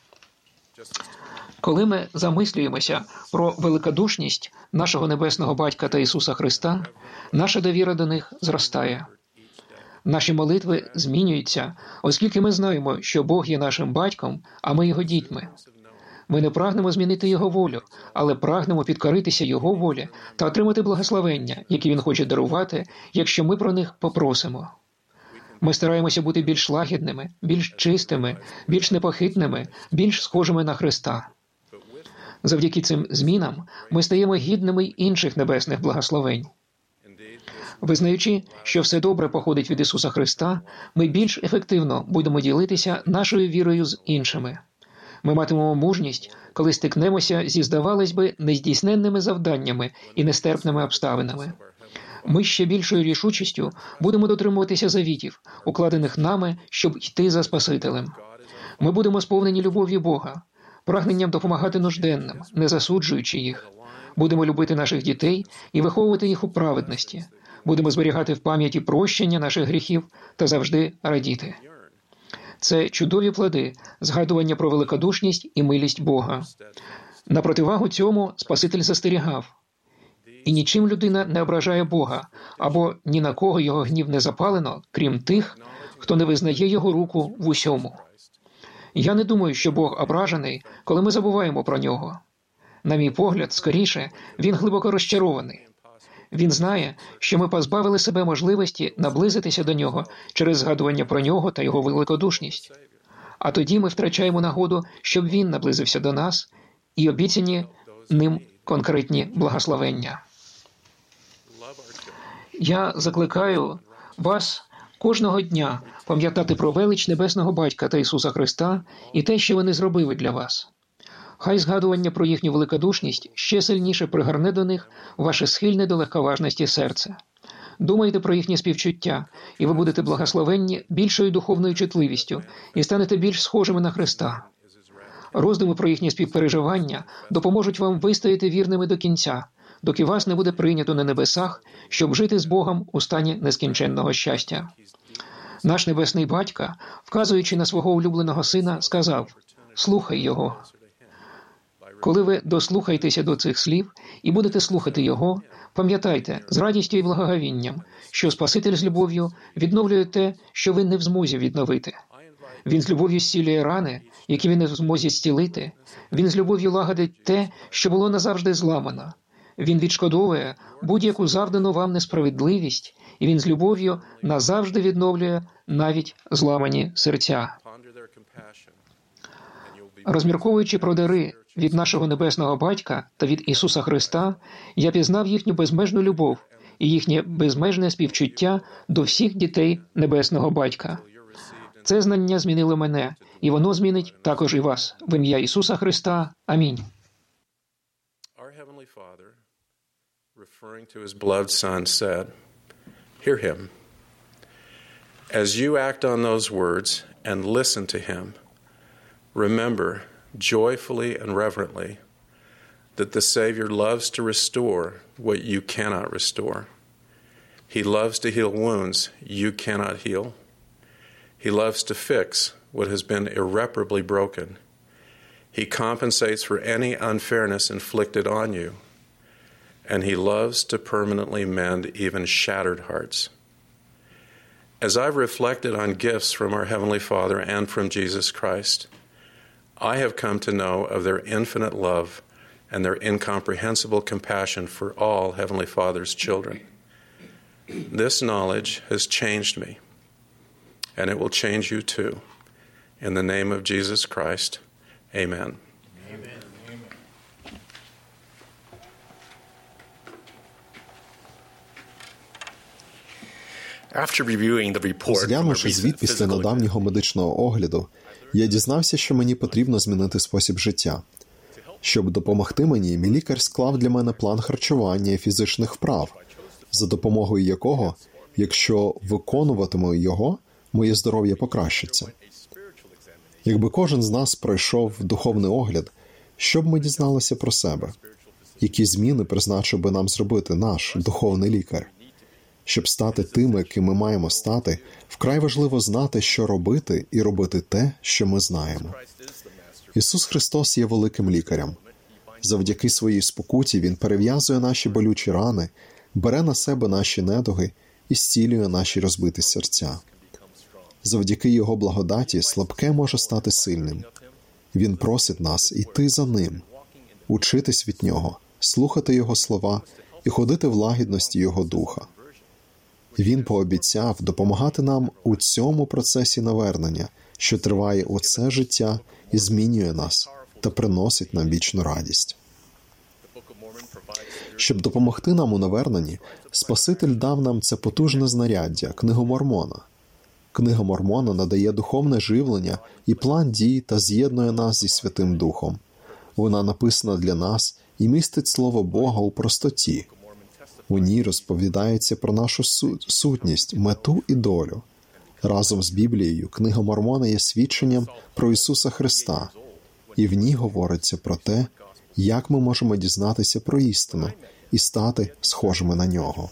Коли ми замислюємося про великодушність нашого Небесного Батька та Ісуса Христа, наша довіра до них зростає. Наші молитви змінюються, оскільки ми знаємо, що Бог є нашим батьком, а ми Його дітьми. Ми не прагнемо змінити Його волю, але прагнемо підкоритися Його волі та отримати благословення, які Він хоче дарувати, якщо ми про них попросимо. Ми стараємося бути більш лагідними, більш чистими, більш непохитними, більш схожими на Христа. Завдяки цим змінам ми стаємо гідними й інших небесних благословень. Визнаючи, що все добре походить від Ісуса Христа, ми більш ефективно будемо ділитися нашою вірою з іншими. Ми матимемо мужність, коли стикнемося зі, здавалось би, нездійсненними завданнями і нестерпними обставинами. Ми ще більшою рішучістю будемо дотримуватися завітів, укладених нами, щоб йти за Спасителем. Ми будемо сповнені любов'ю Бога, прагненням допомагати нужденним, не засуджуючи їх. Будемо любити наших дітей і виховувати їх у праведності. Будемо зберігати в пам'яті прощення наших гріхів та завжди радіти. Це чудові плоди, згадування про великодушність і милість Бога. На противагу цьому Спаситель застерігав: «І нічим людина не ображає Бога, або ні на кого його гнів не запалено, крім тих, хто не визнає його руку в усьому». Я не думаю, що Бог ображений, коли ми забуваємо про нього. На мій погляд, скоріше, він глибоко розчарований. Він знає, що ми позбавили себе можливості наблизитися до нього через згадування про нього та його великодушність. А тоді ми втрачаємо нагоду, щоб він наблизився до нас і обіцяні ним конкретні благословення. Я закликаю вас кожного дня пам'ятати про велич Небесного Батька та Ісуса Христа і те, що вони зробили для вас. Хай згадування про їхню великодушність ще сильніше пригорне до них ваше схильне до легковажності серце. Думайте про їхнє співчуття, і ви будете благословенні більшою духовною чутливістю і станете більш схожими на Христа. Роздуми про їхнє співпереживання допоможуть вам вистояти вірними до кінця, доки вас не буде прийнято на небесах, щоб жити з Богом у стані нескінченного щастя. Наш Небесний Батько, вказуючи на свого улюбленого Сина, сказав: «Слухай Його». Коли ви дослухаєтеся до цих слів і будете слухати Його, пам'ятайте з радістю і благоговінням, що Спаситель з любов'ю відновлює те, що ви не в змозі відновити. Він з любов'ю зцілює рани, які ви не в змозі зцілити. Він з любов'ю лагодить те, що було назавжди зламано. Він відшкодовує будь-яку завдану вам несправедливість, і Він з любов'ю назавжди відновлює навіть зламані серця. Розмірковуючи про дари від нашого Небесного Батька та від Ісуса Христа, я пізнав їхню безмежну любов і їхнє безмежне співчуття до всіх дітей Небесного Батька. Це знання змінило мене, і воно змінить також і вас. В ім'я Ісуса Христа. Амінь. Referring to his beloved Son, said, "Hear him. As you act on those words and listen to him, remember joyfully and reverently that the Savior loves to restore what you cannot restore. He loves to heal wounds you cannot heal. He loves to fix what has been irreparably broken. He compensates for any unfairness inflicted on you. And he loves to permanently mend even shattered hearts. As I've reflected on gifts from our Heavenly Father and from Jesus Christ, I have come to know of their infinite love and their incomprehensible compassion for all Heavenly Father's children. This knowledge has changed me, and it will change you too. In the name of Jesus Christ, amen. Розглянувши звіт після недавнього медичного огляду, я дізнався, що мені потрібно змінити спосіб життя. Щоб допомогти мені, мій лікар склав для мене план харчування і фізичних вправ, за допомогою якого, якщо виконуватиму його, моє здоров'я покращиться. Якби кожен з нас пройшов духовний огляд, що б ми дізналися про себе? Які зміни призначив би нам зробити наш духовний лікар? Щоб стати тими, ким ми маємо стати, вкрай важливо знати, що робити, і робити те, що ми знаємо. Ісус Христос є великим лікарем. Завдяки своїй спокуті Він перев'язує наші болючі рани, бере на себе наші недуги і зцілює наші розбиті серця. Завдяки Його благодаті слабке може стати сильним. Він просить нас йти за Ним, учитись від Нього, слухати Його слова і ходити в лагідності Його Духа. Він пообіцяв допомагати нам у цьому процесі навернення, що триває усе життя і змінює нас та приносить нам вічну радість. Щоб допомогти нам у наверненні, Спаситель дав нам це потужне знаряддя – Книгу Мормона. Книга Мормона надає духовне живлення і план дій та з'єднує нас зі Святим Духом. Вона написана для нас і містить Слово Бога у простоті. У ній розповідається про нашу сутність, мету і долю. Разом з Біблією Книга Мормона є свідченням про Ісуса Христа, і в ній говориться про те, як ми можемо дізнатися про істину і стати схожими на Нього.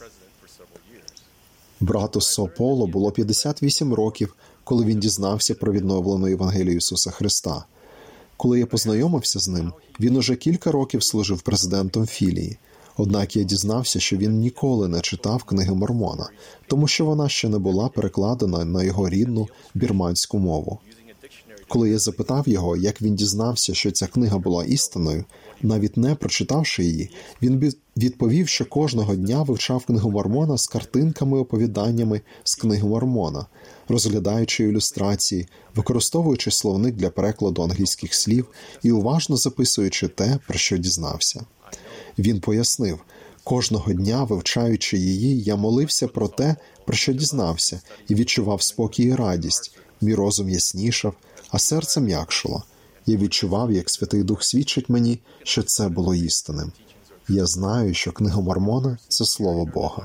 Брату Сополо було п'ятдесят вісім років, коли він дізнався про відновлену Євангелію Ісуса Христа. Коли я познайомився з ним, він уже кілька років служив президентом філії. Однак я дізнався, що він ніколи не читав Книги Мормона, тому що вона ще не була перекладена на його рідну бірманську мову. Коли я запитав його, як він дізнався, що ця книга була істинною, навіть не прочитавши її, він відповів, що кожного дня вивчав Книгу Мормона з картинками-оповіданнями з Книги Мормона, розглядаючи ілюстрації, використовуючи словник для перекладу англійських слів і уважно записуючи те, про що дізнався. Він пояснив, Кожного дня, вивчаючи її, я молився про те, про що дізнався, і відчував спокій і радість. Мій розум яснішав, а серце м'якшало. Я відчував, як Святий Дух свідчить мені, що це було істинним. Я знаю, що Книга Мормона – це Слово Бога.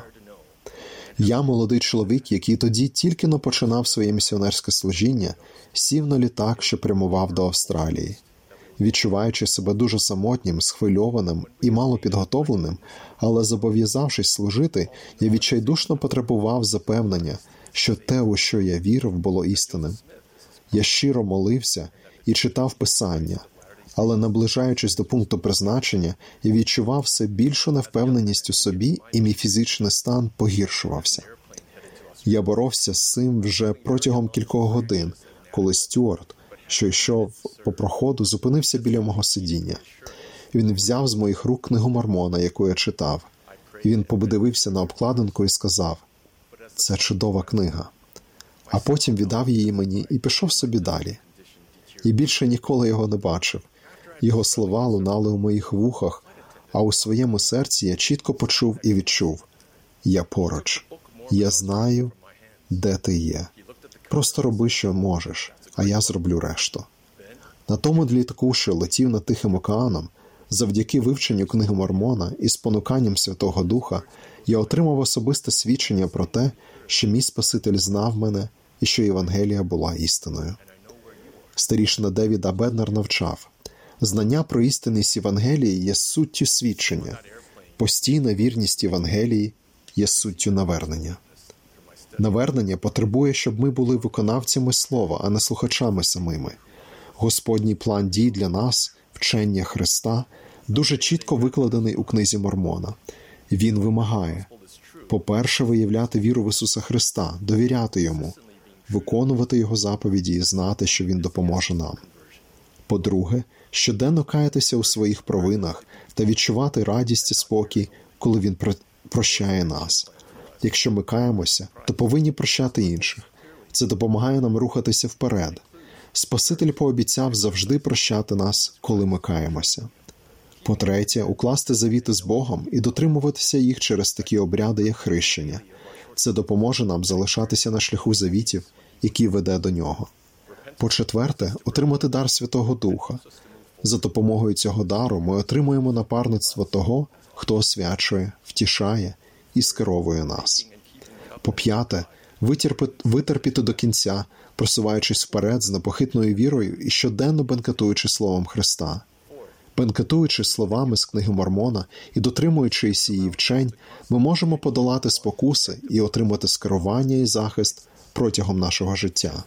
Я, молодий чоловік, який тоді тільки-но починав своє місіонерське служіння, сів на літак, що прямував до Австралії. Відчуваючи себе дуже самотнім, схвильованим і малопідготовленим, але зобов'язавшись служити, я відчайдушно потребував запевнення, що те, у що я вірив, було істинним. Я щиро молився і читав Писання, але, наближаючись до пункту призначення, я відчував все більшу невпевненість у собі, і мій фізичний стан погіршувався. Я боровся з цим вже протягом кількох годин, коли Стюарт, що йшов по проходу, зупинився біля мого сидіння. Він взяв з моїх рук Книгу Мормона, яку я читав. І він подивився на обкладинку і сказав: «Це чудова книга». А потім віддав її мені і пішов собі далі. І більше ніколи його не бачив. Його слова лунали у моїх вухах, а у своєму серці я чітко почув і відчув: «Я поруч. Я знаю, де ти є. Просто роби, що можеш, а я зроблю решту». На тому літаку, що летів над Тихим океаном, завдяки вивченню Книги Мормона і спонуканням Святого Духа, я отримав особисте свідчення про те, що мій Спаситель знав мене і що Євангелія була істиною. Старішина Девід А. Беднар навчав: знання про істинність Євангелії є суттю свідчення. Постійна вірність Євангелії є суттю навернення. Навернення потребує, щоб ми були виконавцями слова, а не слухачами самими. Господній план дій для нас, вчення Христа, дуже чітко викладений у Книзі Мормона. Він вимагає: по-перше, виявляти віру в Ісуса Христа, довіряти Йому, виконувати Його заповіді і знати, що Він допоможе нам. По-друге, щоденно каятися у своїх провинах та відчувати радість і спокій, коли Він прощає нас. Якщо ми каємося, то повинні прощати інших. Це допомагає нам рухатися вперед. Спаситель пообіцяв завжди прощати нас, коли ми каємося. По-третє, укласти завіти з Богом і дотримуватися їх через такі обряди, як хрещення. Це допоможе нам залишатися на шляху завітів, який веде до нього. По-четверте, отримати дар Святого Духа. За допомогою цього дару ми отримуємо напарництво того, хто освячує, втішає і скеровує нас. По-п'яте, витерпіти до кінця, просуваючись вперед з непохитною вірою і щоденно бенкетуючи Словом Христа. Бенкетуючи словами з Книги Мормона і дотримуючись її вчень, ми можемо подолати спокуси і отримати скерування і захист протягом нашого життя.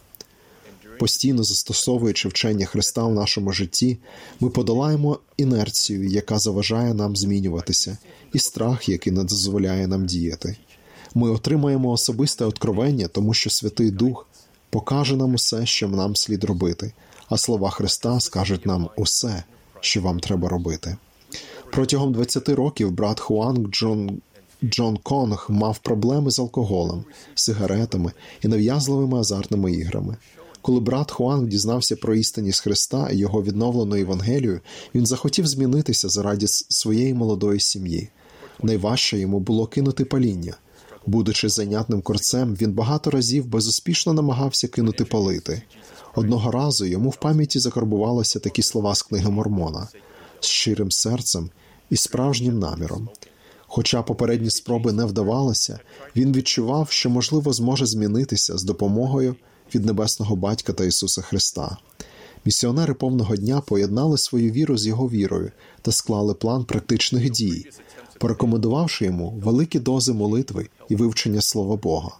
Постійно застосовуючи вчення Христа в нашому житті, ми подолаємо інерцію, яка заважає нам змінюватися, і страх, який не дозволяє нам діяти. Ми отримаємо особисте откровення, тому що Святий Дух покаже нам усе, що нам слід робити, а слова Христа скажуть нам усе, що вам треба робити. Протягом двадцяти років брат Хуанг Джон, Джон Конг мав проблеми з алкоголем, сигаретами і нав'язливими азартними іграми. Коли брат Хуанг дізнався про істинність Христа і його відновлену Євангелію, він захотів змінитися заради своєї молодої сім'ї. Найважче йому було кинути паління. Будучи зайнятним курцем, він багато разів безуспішно намагався кинути палити. Одного разу йому в пам'яті закарбувалися такі слова з Книги Мормона: «З щирим серцем і справжнім наміром». Хоча попередні спроби не вдавалися, він відчував, що, можливо, зможе змінитися з допомогою від Небесного Батька та Ісуса Христа. Місіонери повного дня поєднали свою віру з його вірою та склали план практичних дій, порекомендувавши йому великі дози молитви і вивчення Слова Бога.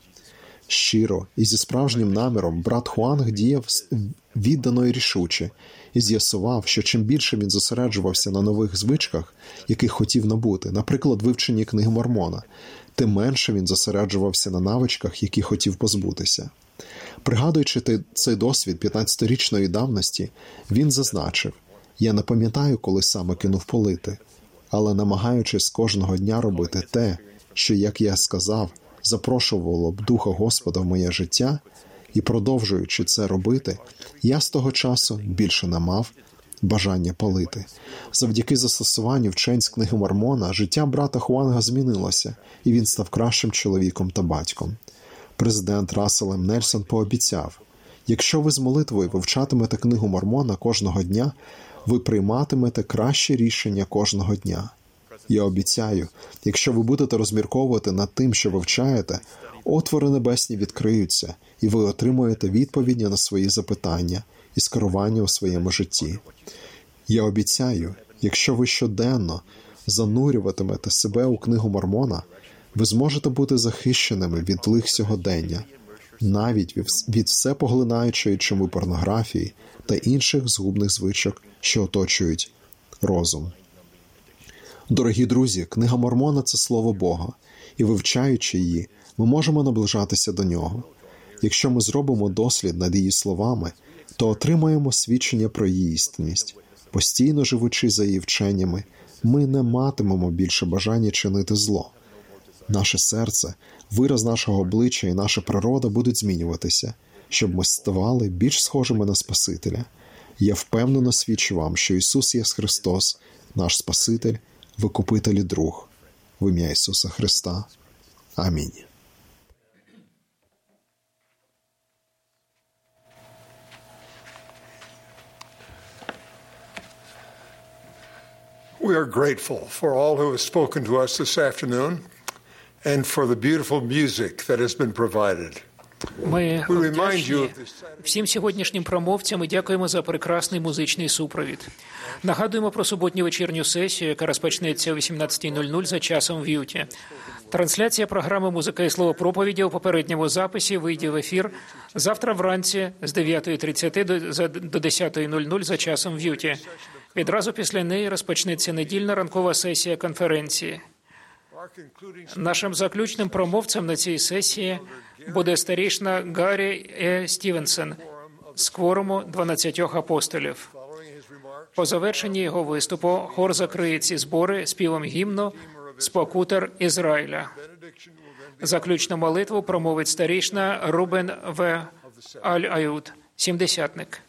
Щиро і зі справжнім наміром брат Хуанг діяв віддано і рішуче і з'ясував, що чим більше він зосереджувався на нових звичках, яких хотів набути, наприклад, вивченні Книги Мормона, тим менше він зосереджувався на навичках, які хотів позбутися. Пригадуючи цей досвід п'ятнадцятирічної давності, він зазначив: «Я не пам'ятаю, коли саме кинув палити, але намагаючись кожного дня робити те, що, як я сказав, запрошувало б Духа Господа в моє життя, і продовжуючи це робити, я з того часу більше не мав бажання палити. Завдяки застосуванню вчень з книги Мормона життя брата Хуанга змінилося, і він став кращим чоловіком та батьком. Президент Рассел М. Нельсон пообіцяв: якщо ви з молитвою вивчатимете книгу Мормона кожного дня, ви прийматимете кращі рішення кожного дня. Я обіцяю, якщо ви будете розмірковувати над тим, що вивчаєте, отвори небесні відкриються, і ви отримуєте відповіді на свої запитання і скерування у своєму житті. Я обіцяю, якщо ви щоденно занурюватимете себе у книгу Мормона, ви зможете бути захищеними від лих сьогодення, навіть від всепоглинаючої чуми порнографії та інших згубних звичок, що оточують розум. Дорогі друзі, книга Мормона – це Слово Бога, і вивчаючи її, ми можемо наближатися до нього. Якщо ми зробимо дослід над її словами, то отримаємо свідчення про її істинність. Постійно живучи за її вченнями, ми не матимемо більше бажання чинити зло. Наше серце, вираз нашого обличчя і наша природа будуть змінюватися, щоб ми ставали більш схожими на Спасителя. Я впевнено свідчу вам, що Ісус є Христос, наш Спаситель, Викупитель і Друг. В ім'я Ісуса Христа. Амінь. We are grateful for all who have spoken to us this afternoon and for the beautiful music that has been provided. Ми вдячні всім сьогоднішнім промовцям і дякуємо за прекрасний музичний супровід. Нагадуємо про суботню вечірню сесію, яка розпочнеться о вісімнадцятій нуль нуль за часом в Юті. Трансляція програми «Музика і слово проповіді» у попередньому записі вийде в ефір завтра вранці з дев'ятої тридцять до десятої нуль нуль за часом в Юті. Відразу після неї розпочнеться недільна ранкова сесія конференції. Нашим заключним промовцем на цій сесії буде старішина Гаррі Е. Стівенсон з кворуму дванадцятьох апостолів. По завершенні його виступу хор закриє ці збори співом гімну «Спокутер Ізраїля». Заключну молитву промовить старішина Рубен В. Аль-Аюд, сімдесятник.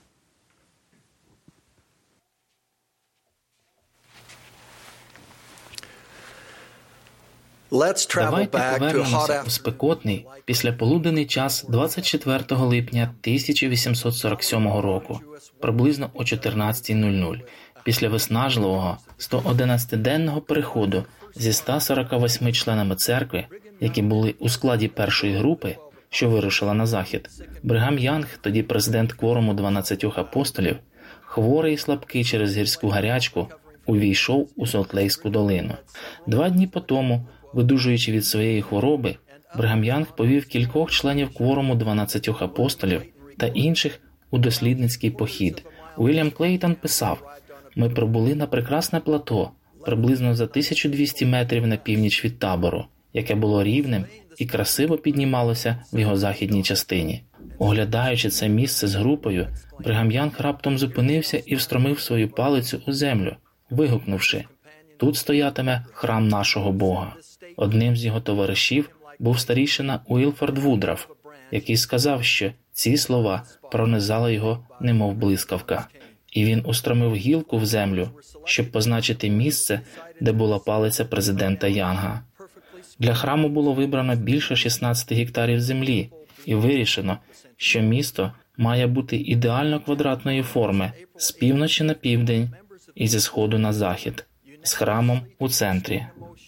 Давайте повернемося у спекотний післяполуденний час двадцять четвертого липня тисяча вісімсот сорок сьомого року, приблизно о чотирнадцятій нуль нуль, після виснажливого сто одинадцятиденного переходу зі ста сорока восьми членами церкви, які були у складі першої групи, що вирушила на захід. Бригам Янг, тоді президент кворуму дванадцятьох апостолів, хворий і слабкий через гірську гарячку, увійшов у Солт-Лейкську долину. Два дні по тому, видужуючи від своєї хвороби, Бригам Янг повів кількох членів кворуму дванадцятьох апостолів та інших у дослідницький похід. Уільям Клейтон писав: «Ми прибули на прекрасне плато, приблизно за тисячу двісті метрів на північ від табору, яке було рівним і красиво піднімалося в його західній частині. Оглядаючи це місце з групою, Бригам Янг раптом зупинився і встромив свою палицю у землю, вигукнувши: «Тут стоятиме храм нашого Бога». Одним з його товаришів був старішина Уілфорд Вудраф, який сказав, що ці слова пронизали його немов блискавка. І він устромив гілку в землю, щоб позначити місце, де була палиця президента Янга. Для храму було вибрано більше шістнадцяти гектарів землі, і вирішено, що місто має бути ідеально квадратної форми з півночі на південь і зі сходу на захід, з храмом у центрі.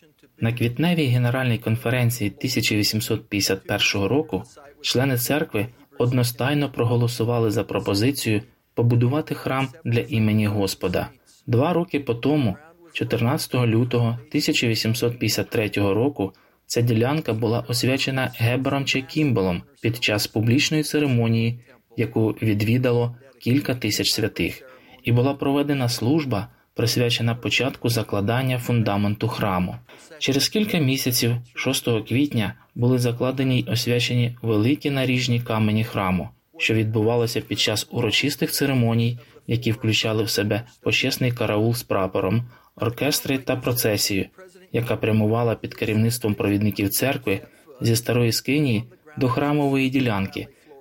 На квітневій генеральній конференції тисяча вісімсот п'ятдесят першого року члени церкви одностайно проголосували за пропозицію побудувати храм для імені Господа. Два роки по тому, чотирнадцятого лютого тисяча вісімсот п'ятдесят третього року, ця ділянка була освячена Гебером чи Кімбелом під час публічної церемонії, яку відвідало кілька тисяч святих, і була проведена служба, присвячена початку закладання фундаменту храму. Через кілька місяців, шостого квітня, були закладені й освячені великі наріжні камені храму, що відбувалося під час урочистих церемоній, які включали в себе почесний караул з прапором, оркестри та процесію, яка прямувала під керівництвом провідників церкви зі старої скинії до храмової ділянки,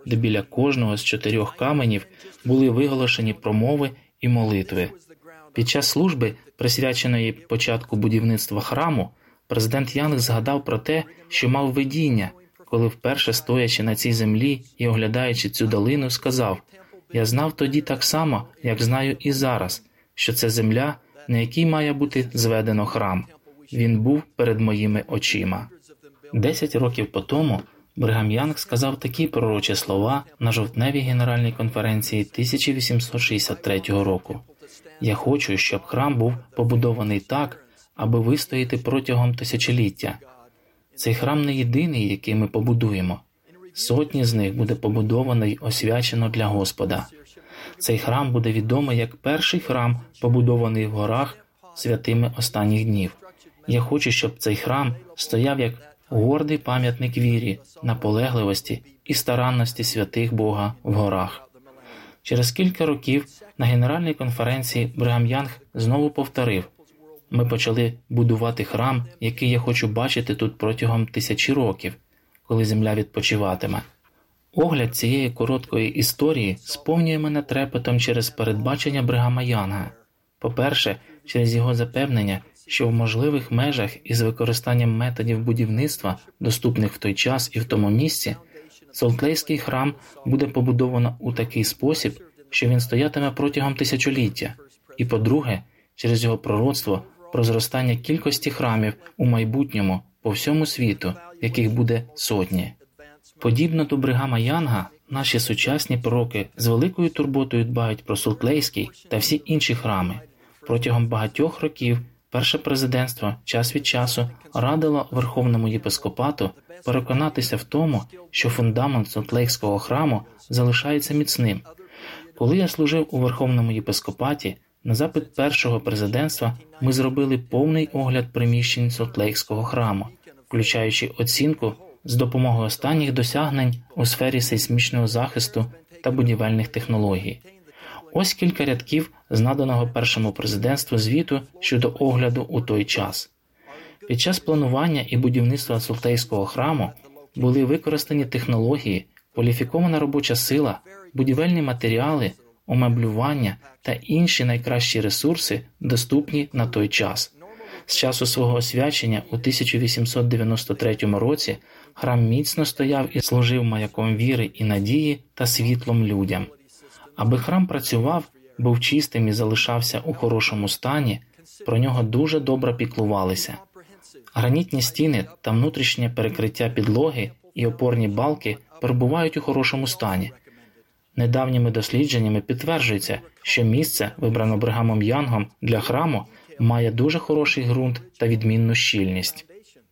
де біля кожного з чотирьох каменів були виголошені промови і молитви. Під час служби, присвяченої початку будівництва храму, президент Янг згадав про те, що мав видіння, коли вперше стоячи на цій землі і оглядаючи цю долину, сказав: «Я знав тоді так само, як знаю і зараз, що це земля, на якій має бути зведено храм. Він був перед моїми очима». Десять років по тому Бригам Янг сказав такі пророчі слова на жовтневій Генеральній конференції тисяча вісімсот шістдесят третього року. «Я хочу, щоб храм був побудований так, аби вистояти протягом тисячоліття. Цей храм не єдиний, який ми побудуємо. Сотні з них буде побудовано й освячено для Господа. Цей храм буде відомий як перший храм, побудований в горах святими останніх днів. Я хочу, щоб цей храм стояв як гордий пам'ятник вірі, наполегливості і старанності святих Бога в горах». Через кілька років на Генеральній конференції Бригам Янг знову повторив: «Ми почали будувати храм, який я хочу бачити тут протягом тисячі років, коли земля відпочиватиме». Огляд цієї короткої історії сповнює мене трепетом через передбачення Бригама Янга. По-перше, через його запевнення, що в можливих межах і з використанням методів будівництва, доступних в той час і в тому місці, Солтлейський храм буде побудовано у такий спосіб, що він стоятиме протягом тисячоліття. І по-друге, через його пророцтво про зростання кількості храмів у майбутньому по всьому світу, яких буде сотні. Подібно до Бригама Янга, наші сучасні пророки з великою турботою дбають про Солтлейський та всі інші храми. Протягом багатьох років перше президентство час від часу радило Верховному єпископату переконатися в тому, що фундамент Солтлейського храму залишається міцним. Коли я служив у Верховному єпископаті, на запит першого президентства ми зробили повний огляд приміщень Солтлейського храму, включаючи оцінку з допомогою останніх досягнень у сфері сейсмічного захисту та будівельних технологій. Ось кілька рядків з наданого першому президентству звіту щодо огляду у той час. Під час планування і будівництва Солтлейського храму були використані технології, кваліфікована робоча сила, будівельні матеріали, умеблювання та інші найкращі ресурси, доступні на той час. З часу свого освячення у тисяча вісімсот дев'яносто третьому році храм міцно стояв і служив маяком віри і надії та світлом людям. Аби храм працював, був чистим і залишався у хорошому стані, про нього дуже добре піклувалися. Гранітні стіни та внутрішнє перекриття підлоги і опорні балки перебувають у хорошому стані. Недавніми дослідженнями підтверджується, що місце, вибране Бригамом Янгом для храму, має дуже хороший ґрунт та відмінну щільність.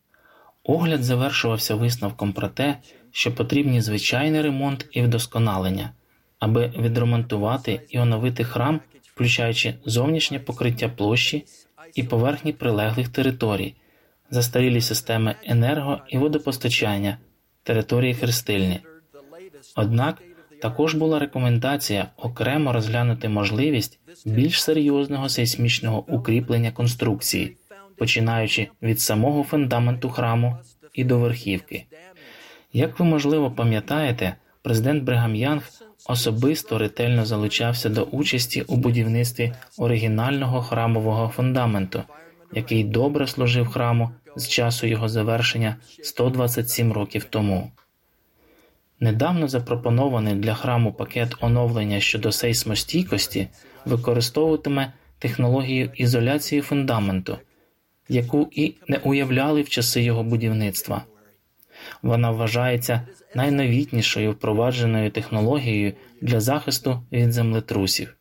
Огляд завершувався висновком про те, що потрібні звичайний ремонт і вдосконалення, аби відремонтувати і оновити храм, включаючи зовнішнє покриття площі і поверхні прилеглих територій, застарілі системи енерго- і водопостачання, території хрестильні. Однак, також була рекомендація окремо розглянути можливість більш серйозного сейсмічного укріплення конструкції, починаючи від самого фундаменту храму і до верхівки. Як ви, можливо, пам'ятаєте, президент Бригам Янг особисто ретельно залучався до участі у будівництві оригінального храмового фундаменту, який добре служив храму з часу його завершення сто двадцять сім років тому. Недавно запропонований для храму пакет оновлення щодо сейсмостійкості використовуватиме технологію ізоляції фундаменту, яку і не уявляли в часи його будівництва. Вона вважається найновітнішою впровадженою технологією для захисту від землетрусів.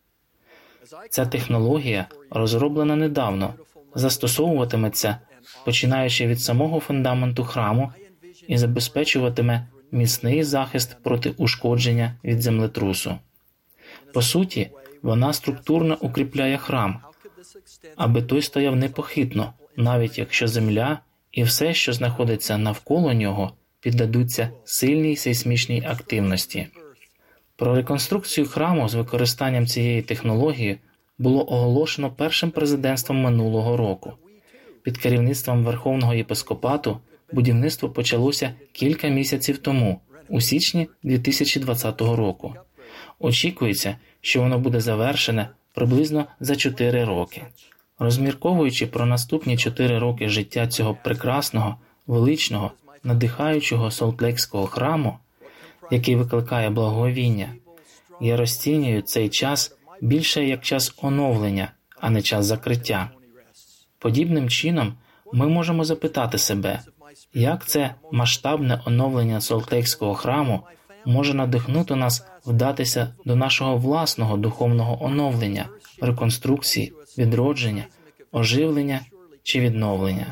Ця технологія, розроблена недавно, застосовуватиметься, починаючи від самого фундаменту храму, і забезпечуватиме міцний захист проти ушкодження від землетрусу. По суті, вона структурно укріпляє храм, аби той стояв непохитно, навіть якщо земля і все, що знаходиться навколо нього, піддадуться сильній сейсмічній активності. Про реконструкцію храму з використанням цієї технології було оголошено першим президентством минулого року. Під керівництвом Верховного єпископату будівництво почалося кілька місяців тому, у січні дві тисячі двадцятого року. Очікується, що воно буде завершене приблизно за чотири роки. Розмірковуючи про наступні чотири роки життя цього прекрасного, величного, надихаючого Солт-Лейкського храму, який викликає благовіння, я розцінюю цей час більше як час оновлення, а не час закриття. Подібним чином ми можемо запитати себе, як це масштабне оновлення Солт-Лейкського храму може надихнути нас вдатися до нашого власного духовного оновлення, реконструкції, відродження, оживлення чи відновлення.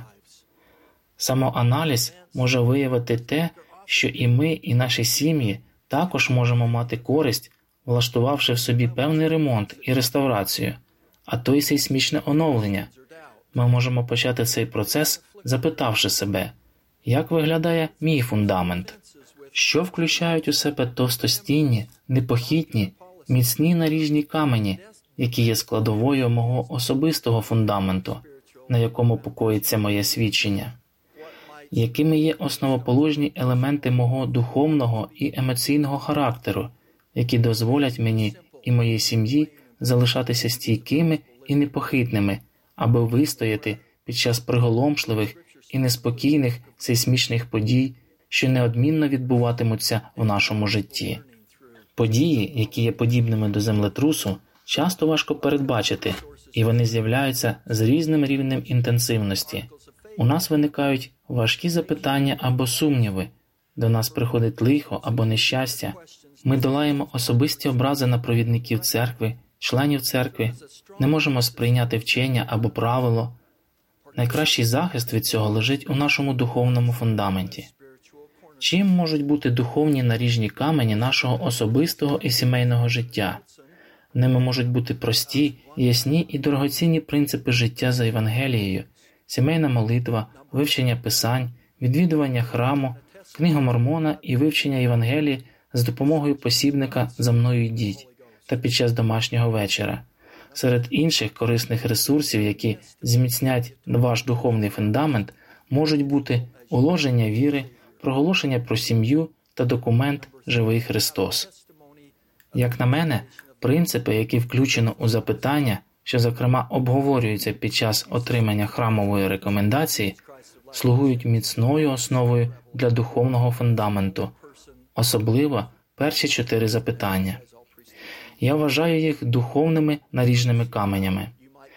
Самоаналіз може виявити те, що і ми, і наші сім'ї також можемо мати користь, влаштувавши в собі певний ремонт і реставрацію, а то й сейсмічне оновлення. Ми можемо почати цей процес, запитавши себе, як виглядає мій фундамент, що включають у себе товстостінні, непохитні, міцні наріжні камені, які є складовою мого особистого фундаменту, на якому покоїться моє свідчення, якими є основоположні елементи мого духовного і емоційного характеру, які дозволять мені і моїй сім'ї залишатися стійкими і непохитними, аби вистояти під час приголомшливих і неспокійних сейсмічних подій, що неодмінно відбуватимуться в нашому житті. Події, які є подібними до землетрусу, часто важко передбачити, і вони з'являються з різним рівнем інтенсивності. У нас виникають важкі запитання або сумніви, до нас приходить лихо або нещастя, ми долаємо особисті образи на провідників церкви, членів церкви, не можемо сприйняти вчення або правило. Найкращий захист від цього лежить у нашому духовному фундаменті. Чим можуть бути духовні наріжні камені нашого особистого і сімейного життя? Ними можуть бути прості, ясні і дорогоцінні принципи життя за Євангелією, сімейна молитва, вивчення писань, відвідування храму, книга Мормона і вивчення Євангелії з допомогою посібника «За мною йдіть» та під час домашнього вечора. Серед інших корисних ресурсів, які зміцнять ваш духовний фундамент, можуть бути уложення віри, проголошення про сім'ю та документ «Живий Христос». Як на мене, принципи, які включено у запитання, що, зокрема, обговорюються під час отримання храмової рекомендації, слугують міцною основою для духовного фундаменту, особливо перші чотири запитання. Я вважаю їх духовними наріжними каменями.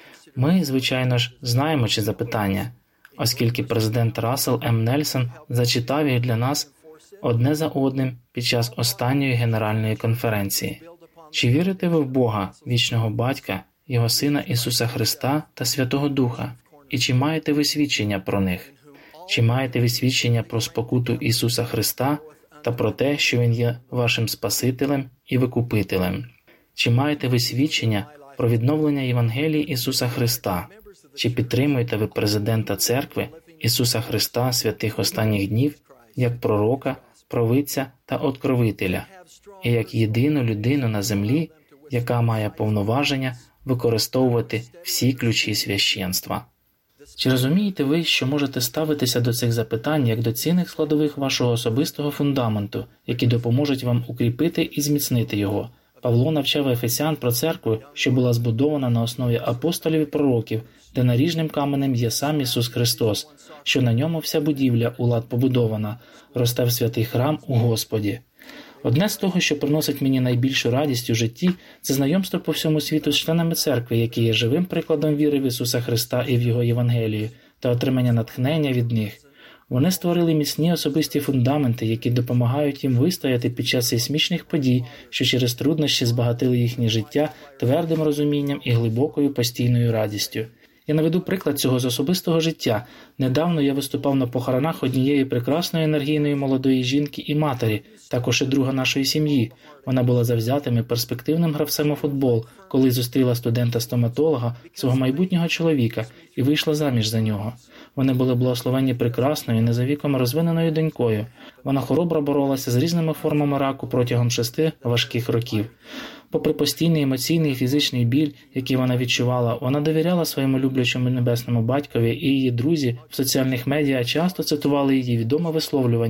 Ми, звичайно ж, знаємо ці запитання, оскільки президент Рассел М. Нельсон зачитав їх для нас одне за одним під час останньої генеральної конференції. Чи вірите ви в Бога, вічного Батька, Його Сина Ісуса Христа та Святого Духа? І чи маєте ви свідчення про них? Чи маєте ви свідчення про спокуту Ісуса Христа та про те, що Він є вашим Спасителем і Викупителем? Чи маєте ви свідчення про відновлення Євангелії Ісуса Христа? Чи підтримуєте ви президента Церкви Ісуса Христа святих останніх днів як пророка, провидця та откровителя, і як єдину людину на землі, яка має повноваження використовувати всі ключі священства? Чи розумієте ви, що можете ставитися до цих запитань як до цінних складових вашого особистого фундаменту, які допоможуть вам укріпити і зміцнити його? Павло навчав ефесян про церкву, що була збудована на основі апостолів і пророків, де наріжним каменем є сам Ісус Христос, що на ньому вся будівля у лад побудована, росте в святий храм у Господі. Одне з того, що приносить мені найбільшу радість у житті, це знайомство по всьому світу з членами церкви, які є живим прикладом віри в Ісуса Христа і в Його Євангелію, та отримання натхнення від них. Вони створили міцні особисті фундаменти, які допомагають їм вистояти під час сейсмічних подій, що через труднощі збагатили їхнє життя твердим розумінням і глибокою постійною радістю. Я наведу приклад цього з особистого життя. Недавно я виступав на похоронах однієї прекрасної енергійної молодої жінки і матері, також і друга нашої сім'ї. Вона була завзятим і перспективним гравцем у футбол, коли зустріла студента-стоматолога, свого майбутнього чоловіка, і вийшла заміж за нього. Вони були благословені прекрасною, не за віком розвиненою донькою. Вона хоробро боролася з різними формами раку протягом шести важких років. Попри постійний емоційний і фізичний біль, який вона відчувала, вона довіряла своєму люблячому небесному батькові, і її друзі в соціальних медіа часто цитували її відоме висловлювання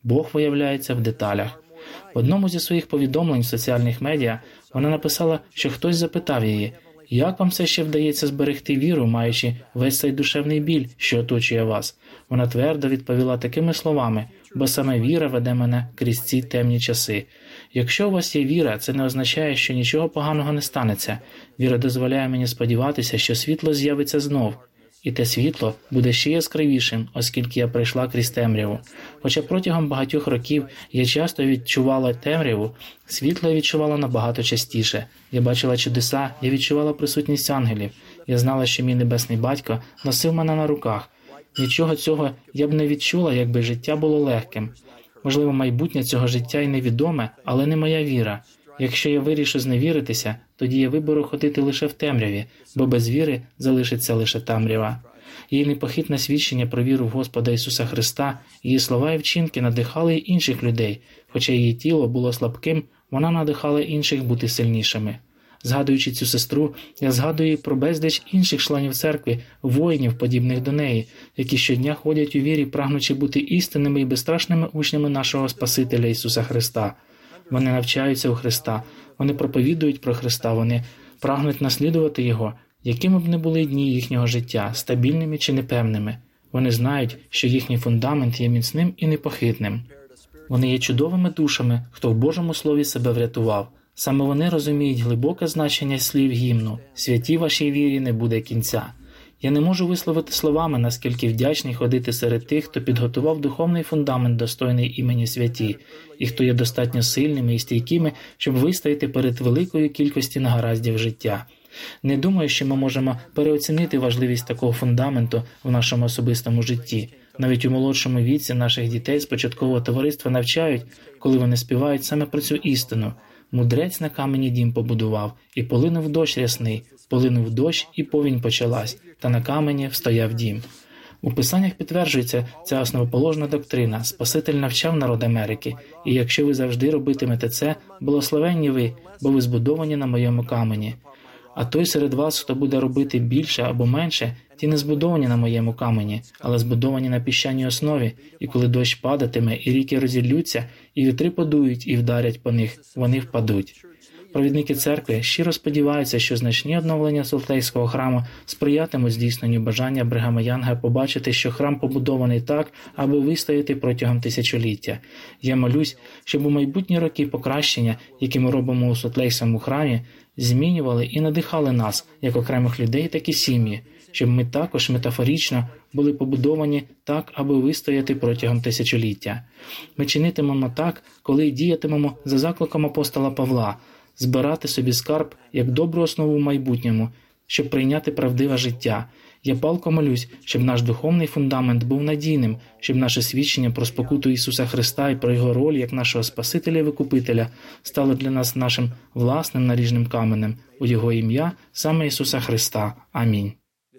Бог виявляється в деталях. В одному зі своїх повідомлень в соціальних медіа вона написала, що хтось запитав її, як вам все ще вдається зберегти віру, маючи весь цей душевний біль, що оточує вас? Вона твердо відповіла такими словами, бо саме віра веде мене крізь ці темні часи. Якщо у вас є віра, це не означає, що нічого поганого не станеться. Віра дозволяє мені сподіватися, що світло з'явиться знов. І те світло буде ще яскравішим, оскільки я пройшла крізь темряву. Хоча протягом багатьох років я часто відчувала темряву, світло я відчувала набагато частіше. Я бачила чудеса, я відчувала присутність ангелів. Я знала, що мій небесний батько носив мене на руках. Нічого цього я б не відчула, якби життя було легким. Можливо, майбутнє цього життя і невідоме, але не моя віра. Якщо я вирішу зневіритися, тоді я виберу ходити лише в темряві, бо без віри залишиться лише темрява. Її непохитне свідчення про віру в Господа Ісуса Христа, її слова і вчинки надихали й інших людей. Хоча її тіло було слабким, вона надихала інших бути сильнішими. Згадуючи цю сестру, я згадую про безліч інших членів церкви, воїнів, подібних до неї, які щодня ходять у вірі, прагнучи бути істинними і безстрашними учнями нашого Спасителя Ісуса Христа. Вони навчаються у Христа, вони проповідують про Христа, вони прагнуть наслідувати Його, якими б не були дні їхнього життя, стабільними чи непевними. Вони знають, що їхній фундамент є міцним і непохитним. Вони є чудовими душами, хто в Божому Слові себе врятував. Саме вони розуміють глибоке значення слів гімну «Святій вашій вірі не буде кінця». Я не можу висловити словами, наскільки вдячний ходити серед тих, хто підготував духовний фундамент, достойний імені святі, і хто є достатньо сильними і стійкими, щоб вистояти перед великою кількістю негараздів життя. Не думаю, що ми можемо переоцінити важливість такого фундаменту в нашому особистому житті. Навіть у молодшому віці наших дітей з початкового товариства навчають, коли вони співають саме про цю істину. Мудрець на камені дім побудував, і полинув дощ рясний, полинув дощ, і повінь почалась, та на камені встояв дім. У Писаннях підтверджується ця основоположна доктрина. Спаситель навчав народ Америки, і якщо ви завжди робитимете це, благословенні ви, бо ви збудовані на моєму камені. А той серед вас, хто буде робити більше або менше, ті не збудовані на моєму камені, але збудовані на піщаній основі, і коли дощ падатиме, і ріки розіллються, і вітри подують і вдарять по них, вони впадуть. Провідники церкви щиро сподіваються, що значні оновлення Солтейського храму сприятимуть здійсненню бажання Бригама Янга побачити, що храм побудований так, аби вистояти протягом тисячоліття. Я молюсь, щоб у майбутні роки покращення, які ми робимо у Солтейському храмі, змінювали і надихали нас, як окремих людей, так і сім'ї, щоб ми також метафорично були побудовані так, аби вистояти протягом тисячоліття. Ми чинитимемо так, коли діятимемо за закликом апостола Павла, збирати собі скарб як добру основу в майбутньому, щоб прийняти правдиве життя. Я палко молюсь, щоб наш духовний фундамент був надійним, щоб наше свідчення про спокуту Ісуса Христа і про Його роль як нашого Спасителя і Викупителя стало для нас нашим власним наріжним каменем. У Його ім'я, саме Ісуса Христа. Амінь.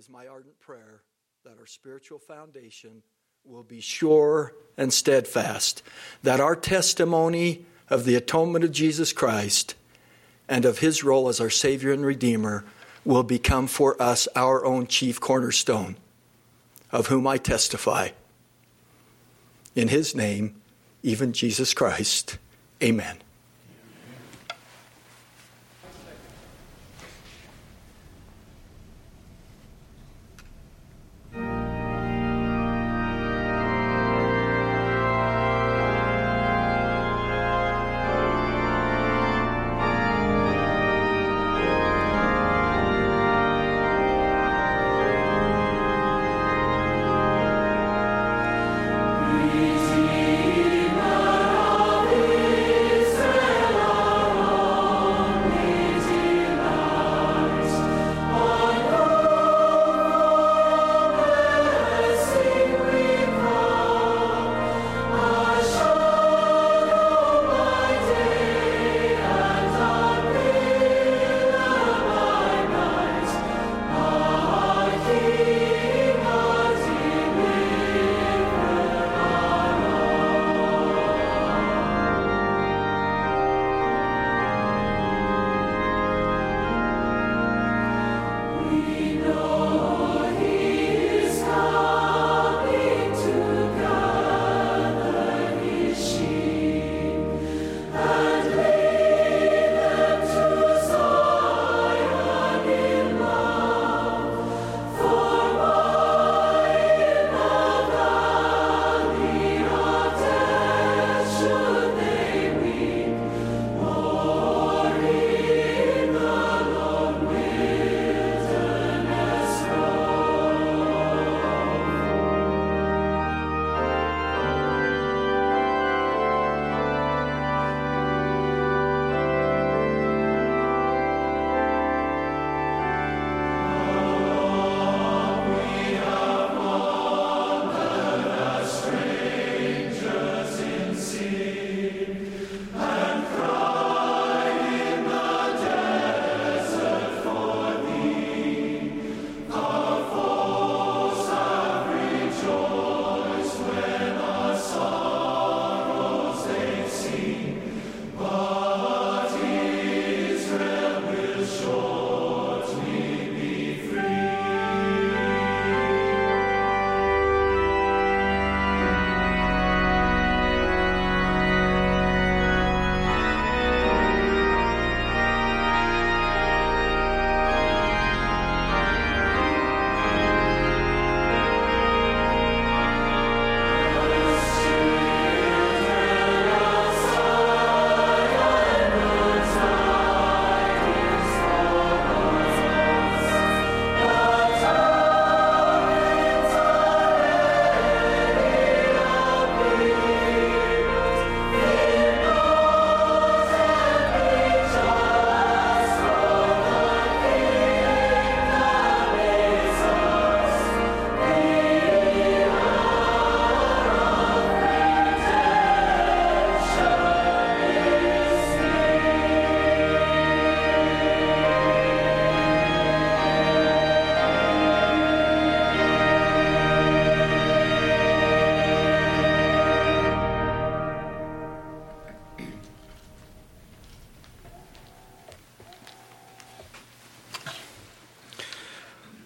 Will be sure and steadfast, that our testimony of the atonement of Jesus Christ and of His role as our Savior and Redeemer will become for us our own chief cornerstone, of whom I testify. In His name, even Jesus Christ. Amen. Redeemer of Israel.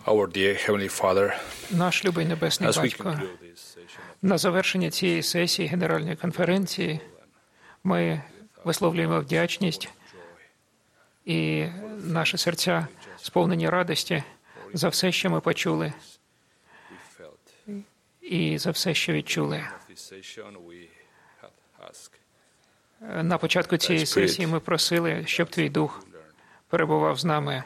Our dear Heavenly Father, наш любий Небесний Батько, на завершення цієї сесії Генеральної конференції ми висловлюємо вдячність і наші серця сповнені радості за все, що ми почули, і за все, що відчули. На початку цієї сесії ми просили, щоб Твій Дух перебував з нами,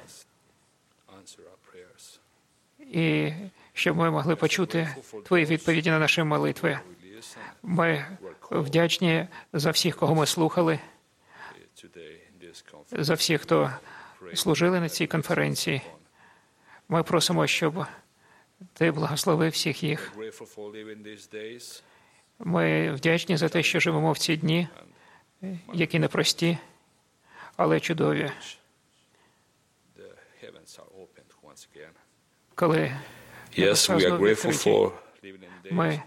і щоб ми могли почути Твої відповіді на наші молитви. Ми вдячні за всіх, кого ми слухали, за всіх, хто служили на цій конференції. Ми просимо, щоб Ти благословив всіх їх. Ми вдячні за те, що живемо в ці дні, які непрості, але чудові. Коли yes, we are grateful for ми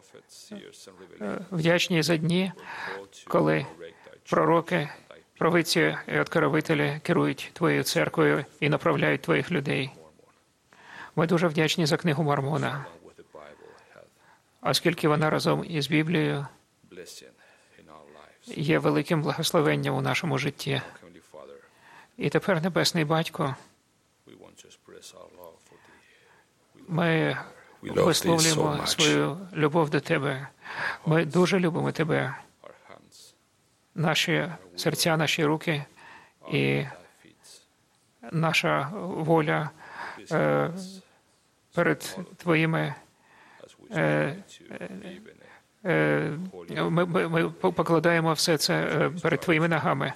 вдячні за дні, коли пророки, провидці і откровителі керують Твоєю церквою і направляють Твоїх людей. Ми дуже вдячні за книгу Мормона, оскільки вона разом із Біблією є великим благословенням у нашому житті. І тепер, Небесний Батько, ми висловлюємо свою любов до Тебе. Ми дуже любимо Тебе. Наші серця, наші руки і наша воля е, перед Твоїми е, е, ми, ми, ми покладаємо все це перед Твоїми ногами.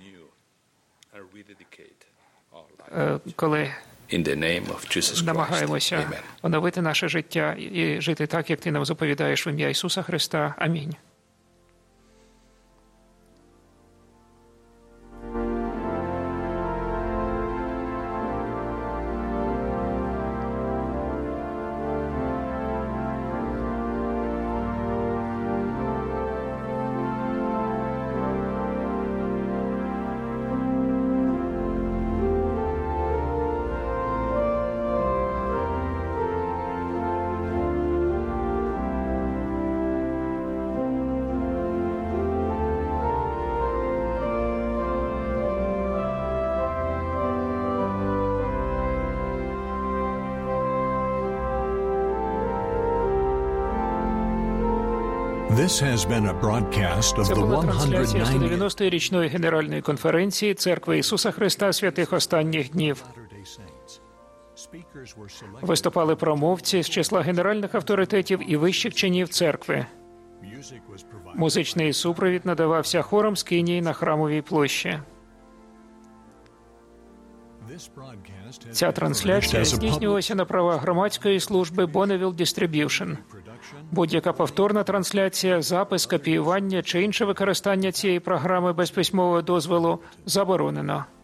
Е, коли намагаємося оновити наше життя і жити так, як Ти нам заповідаєш в ім'я Ісуса Христа. Амінь. This has been a broadcast of Це the була трансляція one hundred ninety. сто дев'яностої річної Генеральної конференції Церкви Ісуса Христа святих останніх днів. Виступали промовці з числа генеральних авторитетів і вищих чинів церкви. Музичний супровід надавався хором з Кинії на Храмовій площі. Ця трансляція здійснювалася на правах громадської служби Bonneville Distribution. Будь-яка повторна трансляція, запис, копіювання чи інше використання цієї програми без письмового дозволу заборонено.